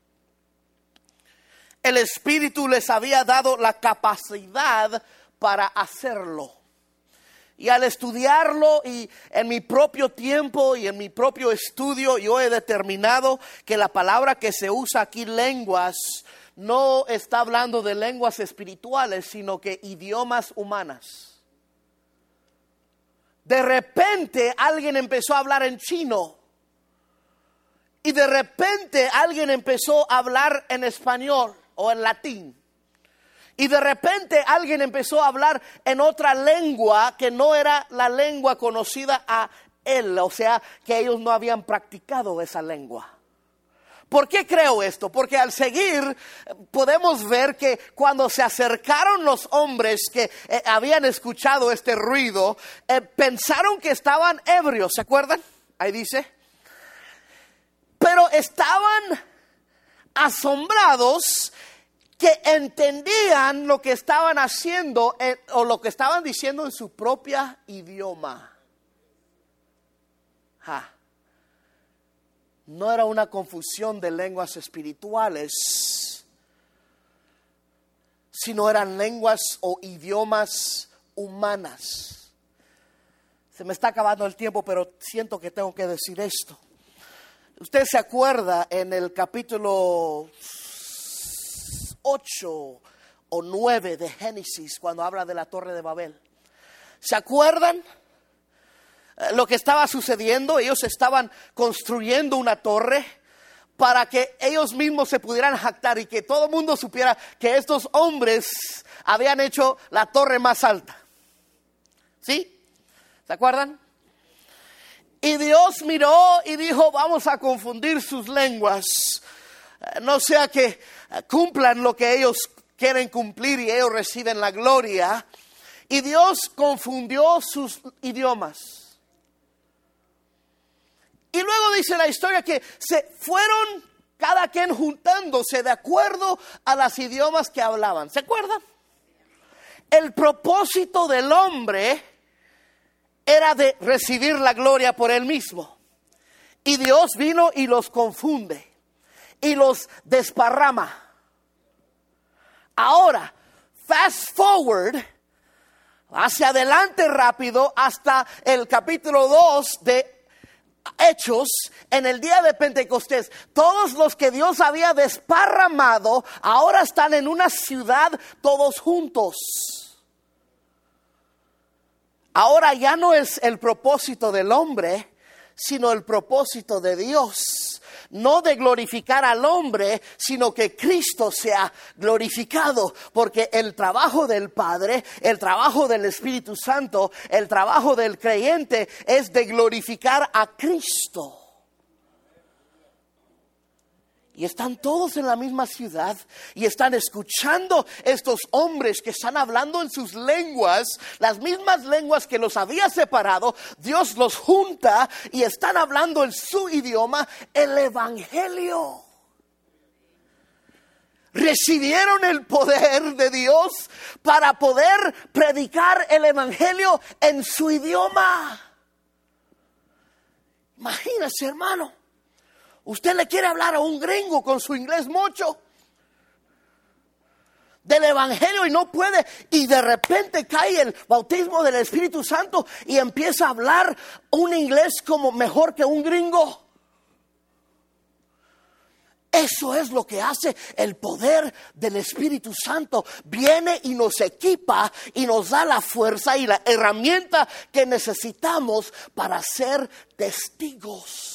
El Espíritu les había dado la capacidad para hacerlo. Y al estudiarlo y en mi propio tiempo y en mi propio estudio, yo he determinado que la palabra que se usa aquí, lenguas, no está hablando de lenguas espirituales, sino que idiomas humanas. De repente alguien empezó a hablar en chino. Y de repente alguien empezó a hablar en español o en latín. Y de repente alguien empezó a hablar en otra lengua que no era la lengua conocida a él. O sea, que ellos no habían practicado esa lengua. ¿Por qué creo esto? Porque al seguir podemos ver que cuando se acercaron los hombres que eh, habían escuchado este ruido, eh, pensaron que estaban ebrios, ¿se acuerdan? Ahí dice. Pero estaban asombrados que entendían lo que estaban haciendo en, o lo que estaban diciendo en su propia idioma. Ja. No era una confusión de lenguas espirituales, sino eran lenguas o idiomas humanas. Se me está acabando el tiempo, pero siento que tengo que decir esto. Usted se acuerda en el capítulo ocho o nueve de Génesis, cuando habla de la Torre de Babel. ¿Se acuerdan lo que estaba sucediendo? Ellos estaban construyendo una torre para que ellos mismos se pudieran jactar y que todo el mundo supiera que estos hombres habían hecho la torre más alta. ¿Sí? ¿Se acuerdan? Y Dios miró y dijo, vamos a confundir sus lenguas. No sea que cumplan lo que ellos quieren cumplir y ellos reciben la gloria. Y Dios confundió sus idiomas. Y luego dice la historia que se fueron cada quien juntándose de acuerdo a los idiomas que hablaban. ¿Se acuerdan? El propósito del hombre era de recibir la gloria por él mismo. Y Dios vino y los confunde y los desparrama. Ahora, fast forward, hacia adelante rápido hasta el capítulo dos de Hechos, en el día de Pentecostés. Todos los que Dios había desparramado ahora están en una ciudad todos juntos. Ahora ya no es el propósito del hombre, sino el propósito de Dios. No de glorificar al hombre, sino que Cristo sea glorificado. Porque el trabajo del Padre, el trabajo del Espíritu Santo, el trabajo del creyente es de glorificar a Cristo. Y están todos en la misma ciudad y están escuchando estos hombres que están hablando en sus lenguas, las mismas lenguas que los había separado. Dios los junta y están hablando en su idioma el evangelio. Recibieron el poder de Dios para poder predicar el evangelio en su idioma. Imagínese, hermano. Usted le quiere hablar a un gringo con su inglés mocho del evangelio y no puede, y de repente cae el bautismo del Espíritu Santo y empieza a hablar un inglés como mejor que un gringo. Eso es lo que hace el poder del Espíritu Santo. Viene y nos equipa y nos da la fuerza y la herramienta que necesitamos para ser testigos.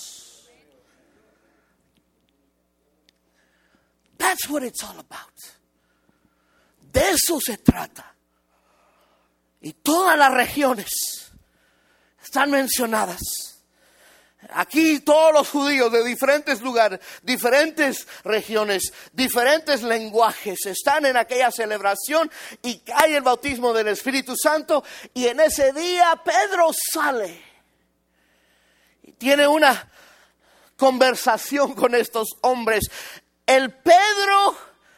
That's what it's all about. De eso se trata. Y todas las regiones están mencionadas. Aquí todos los judíos de diferentes lugares, diferentes regiones, diferentes lenguajes están en aquella celebración y cae el bautismo del Espíritu Santo. Y en ese día Pedro sale y tiene una conversación con estos hombres. El Pedro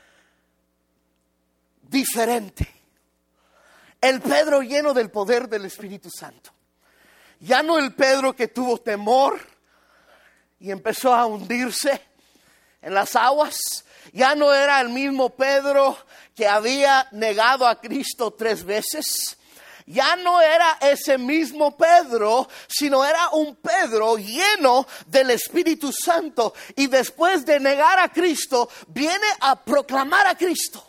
diferente. El Pedro lleno del poder del Espíritu Santo. Ya no el Pedro que tuvo temor y empezó a hundirse en las aguas. Ya no era el mismo Pedro que había negado a Cristo tres veces. ya no era ese mismo Pedro, sino era un Pedro lleno del Espíritu Santo. Y después de negar a Cristo, viene a proclamar a Cristo.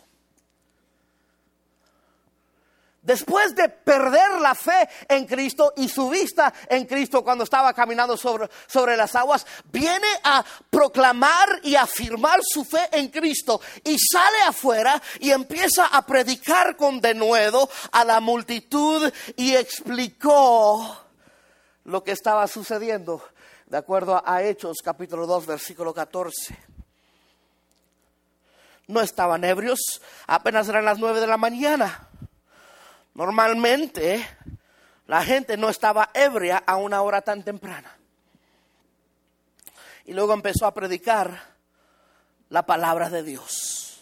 Después de perder la fe en Cristo y su vista en Cristo cuando estaba caminando sobre, sobre las aguas, viene a proclamar y afirmar su fe en Cristo y sale afuera y empieza a predicar con denuedo a la multitud y explicó lo que estaba sucediendo de acuerdo a Hechos capítulo dos versículo catorce. No estaban ebrios, apenas eran las nueve de la mañana. Normalmente la gente no estaba ebria a una hora tan temprana. Y luego empezó a predicar la palabra de Dios.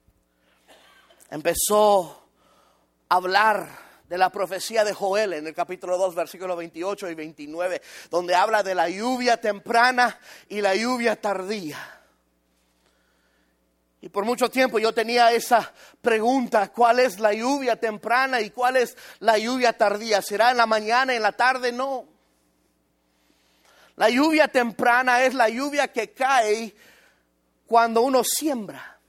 Empezó a hablar de la profecía de Joel en el capítulo dos, versículos veintiocho y veintinueve, donde habla de la lluvia temprana y la lluvia tardía. Y por mucho tiempo yo tenía esa pregunta: ¿cuál es la lluvia temprana y cuál es la lluvia tardía? ¿Será en la mañana, en la tarde? No. La lluvia temprana es la lluvia que cae cuando uno siembra.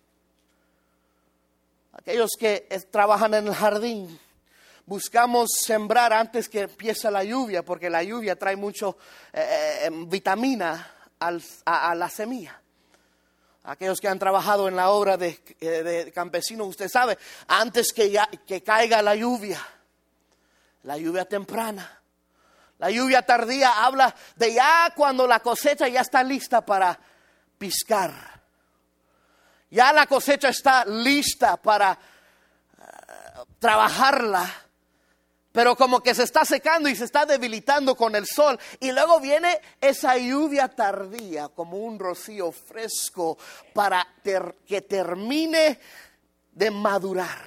Aquellos que trabajan en el jardín, buscamos sembrar antes que empiece la lluvia, porque la lluvia trae mucho eh, eh, vitamina al, a, a la semilla. Aquellos que han trabajado en la obra de, de campesino, usted sabe, antes que, ya, que caiga la lluvia, la lluvia temprana, la lluvia tardía habla de ya cuando la cosecha ya está lista para piscar. Ya la cosecha está lista para uh, trabajarla. Pero como que se está secando y se está debilitando con el sol. Y luego viene esa lluvia tardía como un rocío fresco para ter- que termine de madurar.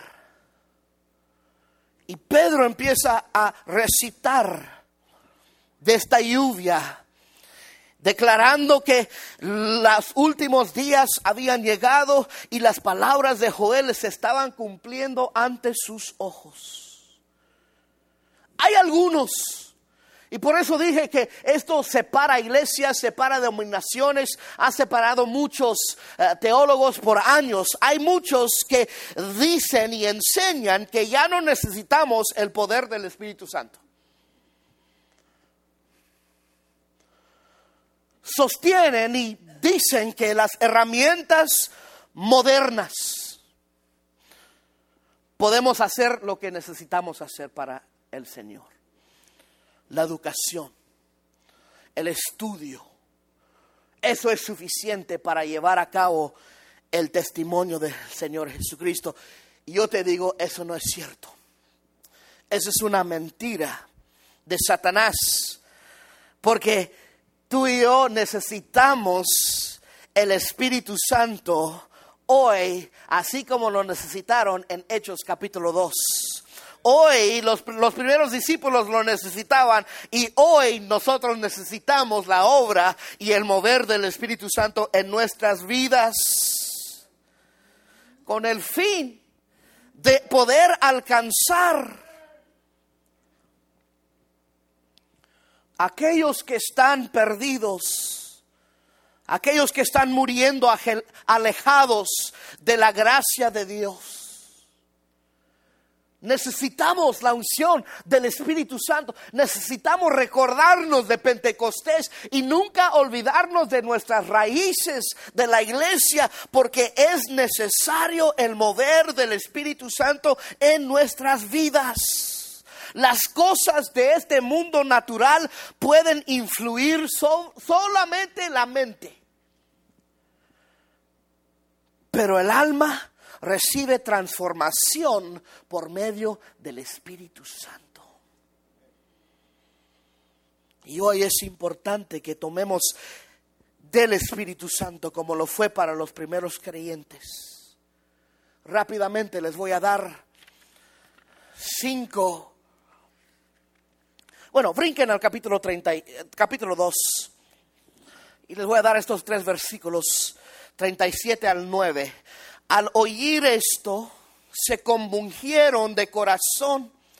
Y Pedro empieza a recitar de esta lluvia, declarando que los últimos días habían llegado y las palabras de Joel se estaban cumpliendo ante sus ojos. Hay algunos, y por eso dije que esto separa iglesias, separa denominaciones, ha separado muchos uh, teólogos por años. Hay muchos que dicen y enseñan que ya no necesitamos el poder del Espíritu Santo. Sostienen y dicen que las herramientas modernas podemos hacer lo que necesitamos hacer para el Señor. La educación, el estudio, eso es suficiente para llevar a cabo el testimonio del Señor Jesucristo. Y yo te digo, eso no es cierto. Eso es una mentira de Satanás, porque tú y yo necesitamos el Espíritu Santo hoy, así como lo necesitaron en Hechos capítulo dos. Hoy los, los primeros discípulos lo necesitaban y hoy nosotros necesitamos la obra y el mover del Espíritu Santo en nuestras vidas, con el fin de poder alcanzar aquellos que están perdidos, aquellos que están muriendo alejados de la gracia de Dios. Necesitamos la unción del Espíritu Santo. Necesitamos recordarnos de Pentecostés y nunca olvidarnos de nuestras raíces de la iglesia, porque es necesario el mover del Espíritu Santo en nuestras vidas. Las cosas de este mundo natural pueden influir so- solamente la mente, pero el alma recibe transformación por medio del Espíritu Santo. Y hoy es importante que tomemos del Espíritu Santo como lo fue para los primeros creyentes. Rápidamente les voy a dar cinco. Bueno, brinquen al capítulo treinta, capítulo dos. Y les voy a dar estos tres versículos, treinta y siete al nueve. Al oír esto, se compungieron de corazón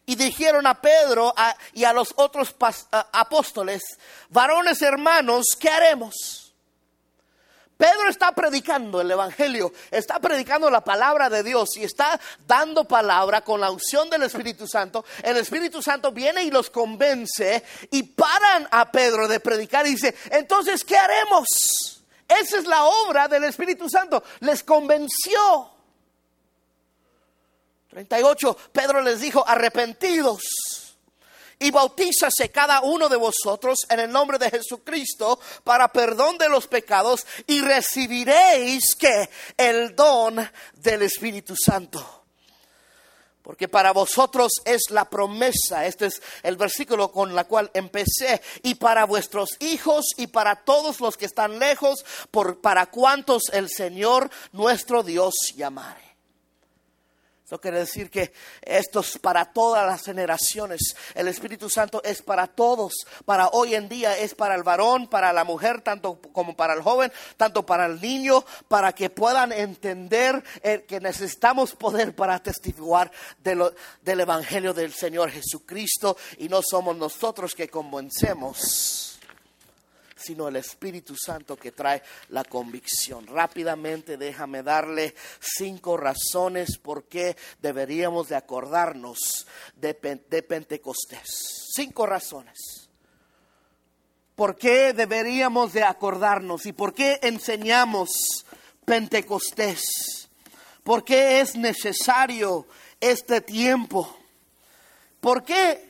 y dijeron a Pedro a, y a los otros pas, a, apóstoles: varones hermanos, ¿qué haremos? Pedro está predicando el evangelio, está predicando la palabra de Dios y está dando palabra con la unción del Espíritu Santo. El Espíritu Santo viene y los convence y paran a Pedro de predicar y dice: entonces, ¿qué haremos? Esa es la obra del Espíritu Santo. Les convenció. treinta y ocho, Pedro les dijo: arrepentidos y bautízase cada uno de vosotros en el nombre de Jesucristo para perdón de los pecados, y recibiréis que el don del Espíritu Santo. Porque para vosotros es la promesa. Este es el versículo con el cual empecé. Y para vuestros hijos y para todos los que están lejos, por, para cuantos el Señor nuestro Dios llamare. Eso quiere decir que esto es para todas las generaciones. El Espíritu Santo es para todos. Para hoy en día es para el varón, para la mujer, tanto como para el joven, tanto para el niño, para que puedan entender eh, que necesitamos poder para testificar de lo, del Evangelio del Señor Jesucristo. Y no somos nosotros que convencemos, sino el Espíritu Santo que trae la convicción. Rápidamente déjame darle cinco razones por qué deberíamos de acordarnos de, de Pentecostés. Cinco razones. ¿Por qué deberíamos de acordarnos y por qué enseñamos Pentecostés? ¿Por qué es necesario este tiempo? ¿Por qué?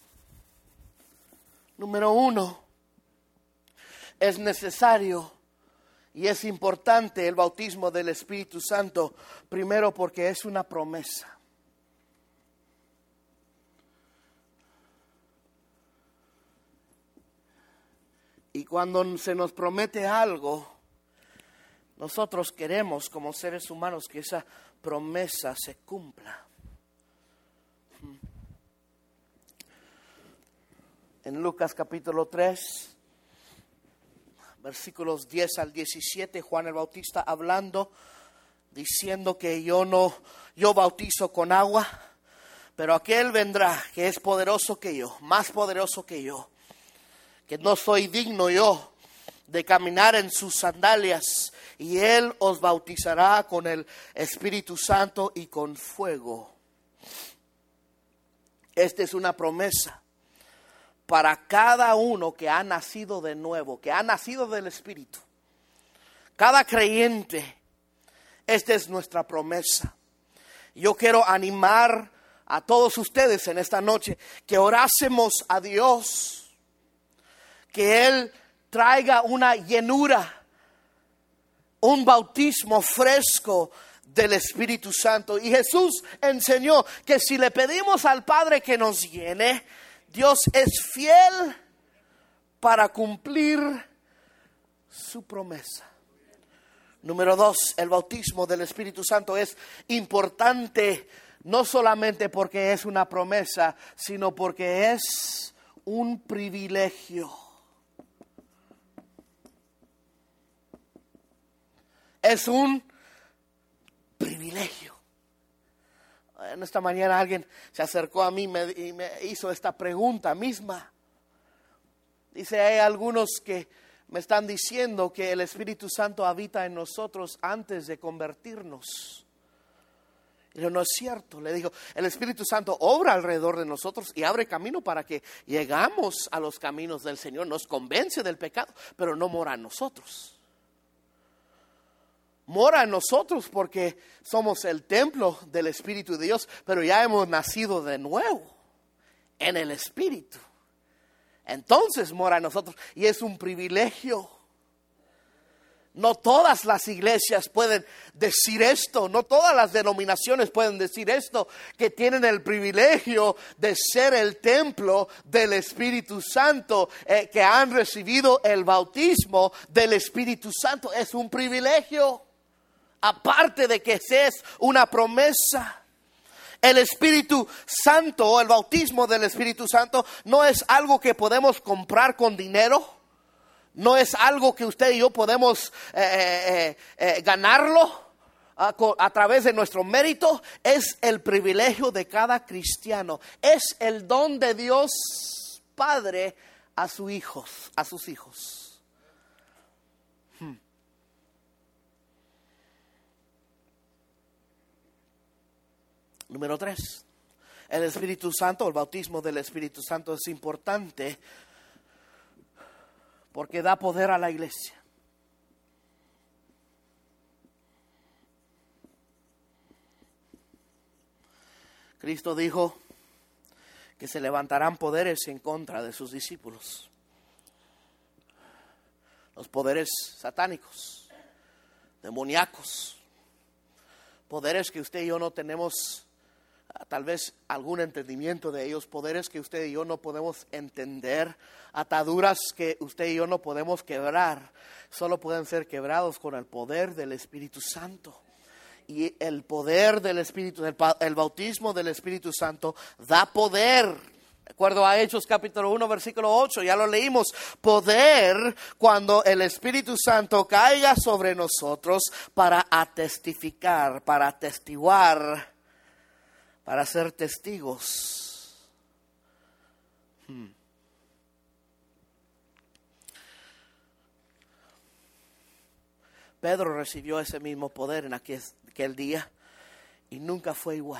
Número uno, es necesario y es importante el bautismo del Espíritu Santo. Primero, porque es una promesa. Y cuando se nos promete algo, nosotros queremos como seres humanos que esa promesa se cumpla. En Lucas capítulo tres, versículos diez al diecisiete, Juan el Bautista hablando, diciendo que yo no, yo bautizo con agua, pero aquel vendrá que es poderoso que yo, más poderoso que yo, que no soy digno yo de caminar en sus sandalias, y él os bautizará con el Espíritu Santo y con fuego. Esta es una promesa para cada uno que ha nacido de nuevo, que ha nacido del Espíritu. Cada creyente, esta es nuestra promesa. Yo quiero animar a todos ustedes en esta noche que orásemos a Dios, que Él traiga una llenura, un bautismo fresco del Espíritu Santo. Y Jesús enseñó que si le pedimos al Padre que nos llene, Dios es fiel para cumplir su promesa. Número dos, el bautismo del Espíritu Santo es importante no solamente porque es una promesa, sino porque es un privilegio. Es un privilegio. En esta mañana alguien se acercó a mí y me hizo esta pregunta misma. Dice, hay algunos que me están diciendo que el Espíritu Santo habita en nosotros antes de convertirnos. Y yo, no es cierto. Le digo, el Espíritu Santo obra alrededor de nosotros y abre camino para que llegamos a los caminos del Señor. Nos convence del pecado, pero no mora en nosotros. Mora en nosotros porque somos el templo del Espíritu de Dios, pero ya hemos nacido de nuevo en el Espíritu. Entonces mora en nosotros y es un privilegio. No todas las iglesias pueden decir esto, no todas las denominaciones pueden decir esto, que tienen el privilegio de ser el templo del Espíritu Santo, eh, que han recibido el bautismo del Espíritu Santo. Es un privilegio. Aparte de que es una promesa, el Espíritu Santo, el bautismo del Espíritu Santo, no es algo que podemos comprar con dinero, no es algo que usted y yo podemos eh, eh, eh, ganarlo. a, a través de nuestro mérito, es el privilegio de cada cristiano. Es el don de Dios Padre a sus hijos, a sus hijos. Hmm. Número tres. El Espíritu Santo, el bautismo del Espíritu Santo es importante porque da poder a la iglesia. Cristo dijo que se levantarán poderes en contra de sus discípulos. Los poderes satánicos, demoníacos, poderes que usted y yo no tenemos tal vez algún entendimiento de ellos, poderes que usted y yo no podemos entender, ataduras que usted y yo no podemos quebrar, solo pueden ser quebrados con el poder del Espíritu Santo. Y el poder del Espíritu, el, el bautismo del Espíritu Santo da poder. De acuerdo a Hechos capítulo uno, versículo ocho, ya lo leímos. Poder cuando el Espíritu Santo caiga sobre nosotros para atestificar, para atestiguar, para ser testigos. Hmm. Pedro recibió ese mismo poder en aquel, aquel día y nunca fue igual.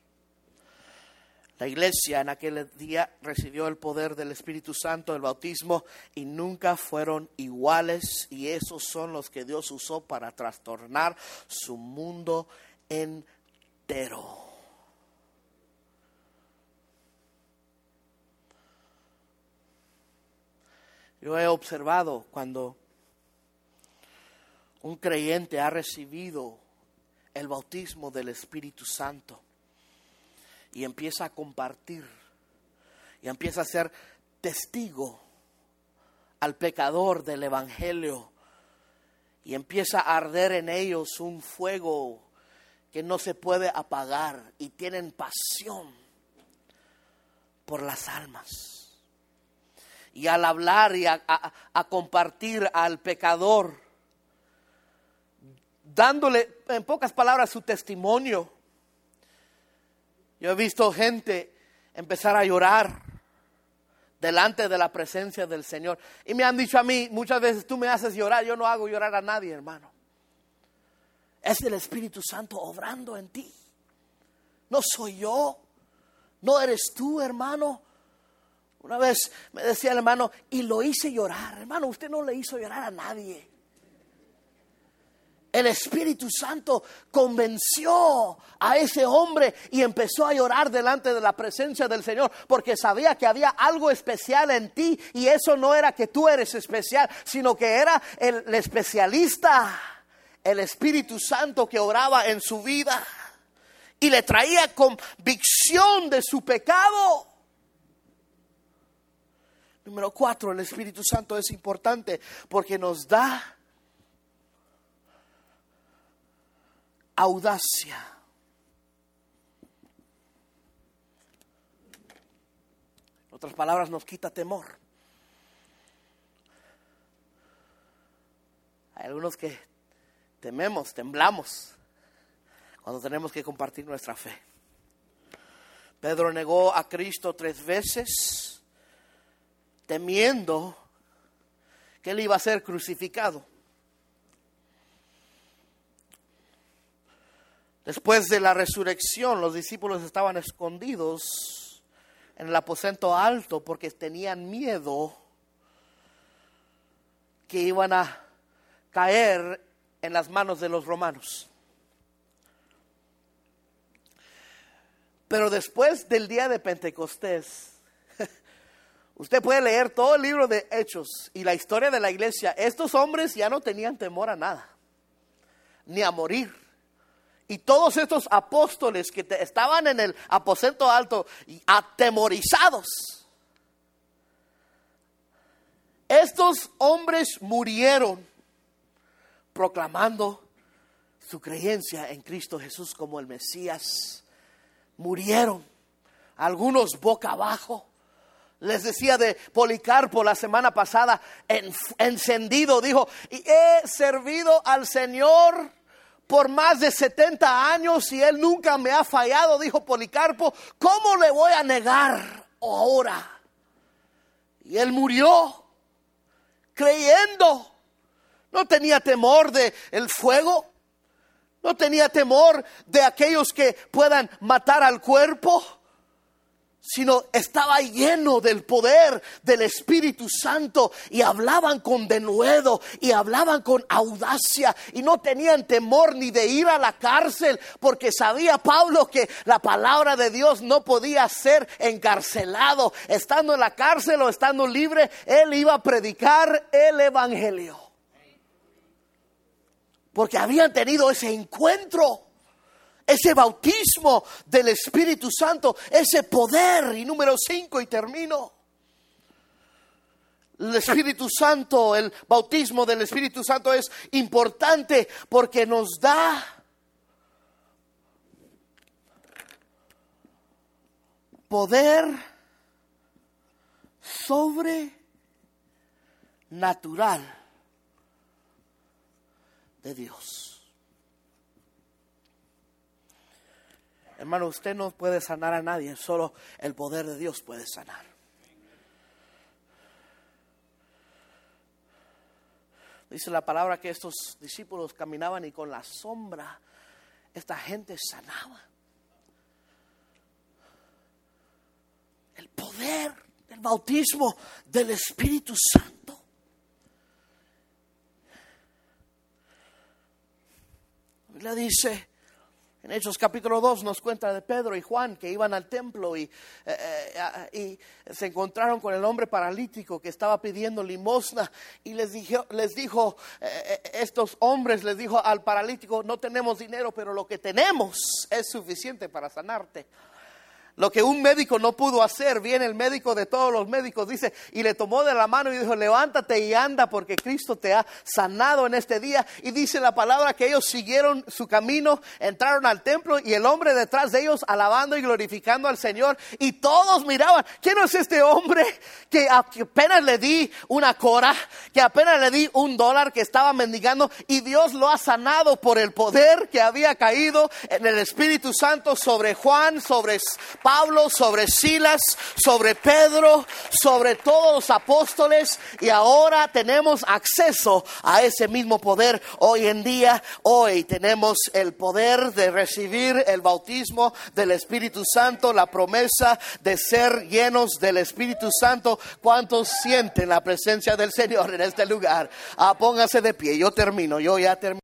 La iglesia en aquel día recibió el poder del Espíritu Santo, el bautismo, y nunca fueron iguales. Y esos son los que Dios usó para trastornar su mundo entero. Yo he observado cuando un creyente ha recibido el bautismo del Espíritu Santo y empieza a compartir y empieza a ser testigo al pecador del evangelio y empieza a arder en ellos un fuego que no se puede apagar y tienen pasión por las almas. Y al hablar y a, a, a compartir al pecador, dándole en pocas palabras su testimonio. Yo he visto gente empezar a llorar delante de la presencia del Señor. Y me han dicho a mí muchas veces, tú me haces llorar. Yo no hago llorar a nadie, hermano. Es el Espíritu Santo obrando en ti. No soy yo. No eres tú, hermano. Una vez me decía el hermano, y lo hice llorar. Hermano, usted no le hizo llorar a nadie. El Espíritu Santo convenció a ese hombre y empezó a llorar delante de la presencia del Señor porque sabía que había algo especial en ti y eso no era que tú eres especial, sino que era el, el especialista, el Espíritu Santo que obraba en su vida y le traía convicción de su pecado. Número cuatro, el Espíritu Santo es importante porque nos da audacia. En otras palabras, nos quita temor. Hay algunos que tememos, temblamos cuando tenemos que compartir nuestra fe. Pedro negó a Cristo tres veces, temiendo que él iba a ser crucificado. Después de la resurrección, los discípulos estaban escondidos en el aposento alto porque tenían miedo que iban a caer en las manos de los romanos. Pero después del día de Pentecostés, usted puede leer todo el libro de Hechos y la historia de la iglesia. Estos hombres ya no tenían temor a nada, ni a morir. Y todos estos apóstoles que te, estaban en el aposento alto, atemorizados, estos hombres murieron proclamando su creencia en Cristo Jesús como el Mesías. Murieron, algunos boca abajo. Les decía de Policarpo la semana pasada, en, encendido, dijo, y he servido al Señor por más de setenta años y Él nunca me ha fallado, dijo Policarpo, ¿cómo le voy a negar ahora? Y Él murió creyendo. No tenía temor de el fuego. No tenía temor de aquellos que puedan matar al cuerpo, sino estaba lleno del poder del Espíritu Santo y hablaban con denuedo y hablaban con audacia y no tenían temor ni de ir a la cárcel, porque sabía Pablo que la palabra de Dios no podía ser encarcelado. Estando en la cárcel o estando libre, él iba a predicar el evangelio, porque habían tenido ese encuentro, ese bautismo del Espíritu Santo, ese poder. Y número cinco, y termino. El Espíritu Santo, el bautismo del Espíritu Santo es importante porque nos da poder sobrenatural de Dios. Hermano, usted no puede sanar a nadie, solo el poder de Dios puede sanar. Dice la palabra que estos discípulos caminaban y con la sombra esta gente sanaba. El poder del bautismo del Espíritu Santo. La dice en Hechos capítulo dos, nos cuenta de Pedro y Juan que iban al templo y, eh, eh, y se encontraron con el hombre paralítico que estaba pidiendo limosna, y les dijo, les dijo eh, estos hombres les dijo al paralítico: no tenemos dinero, pero lo que tenemos es suficiente para sanarte. Lo que un médico no pudo hacer, viene el médico de todos los médicos, dice, y le tomó de la mano y dijo: levántate y anda, porque Cristo te ha sanado en este día. Y dice la palabra que ellos siguieron su camino, entraron al templo y el hombre detrás de ellos alabando y glorificando al Señor. Y todos miraban: ¿quién es este hombre que apenas le di una cora, que apenas le di un dólar, que estaba mendigando, y Dios lo ha sanado por el poder que había caído en el Espíritu Santo sobre Juan, sobre Pablo, sobre Silas, sobre Pedro, sobre todos los apóstoles? Y ahora tenemos acceso a ese mismo poder hoy en día. Hoy tenemos el poder de recibir el bautismo del Espíritu Santo, la promesa de ser llenos del Espíritu Santo. ¿Cuántos sienten la presencia del Señor en este lugar? Ah, póngase de pie, yo termino, yo ya termino.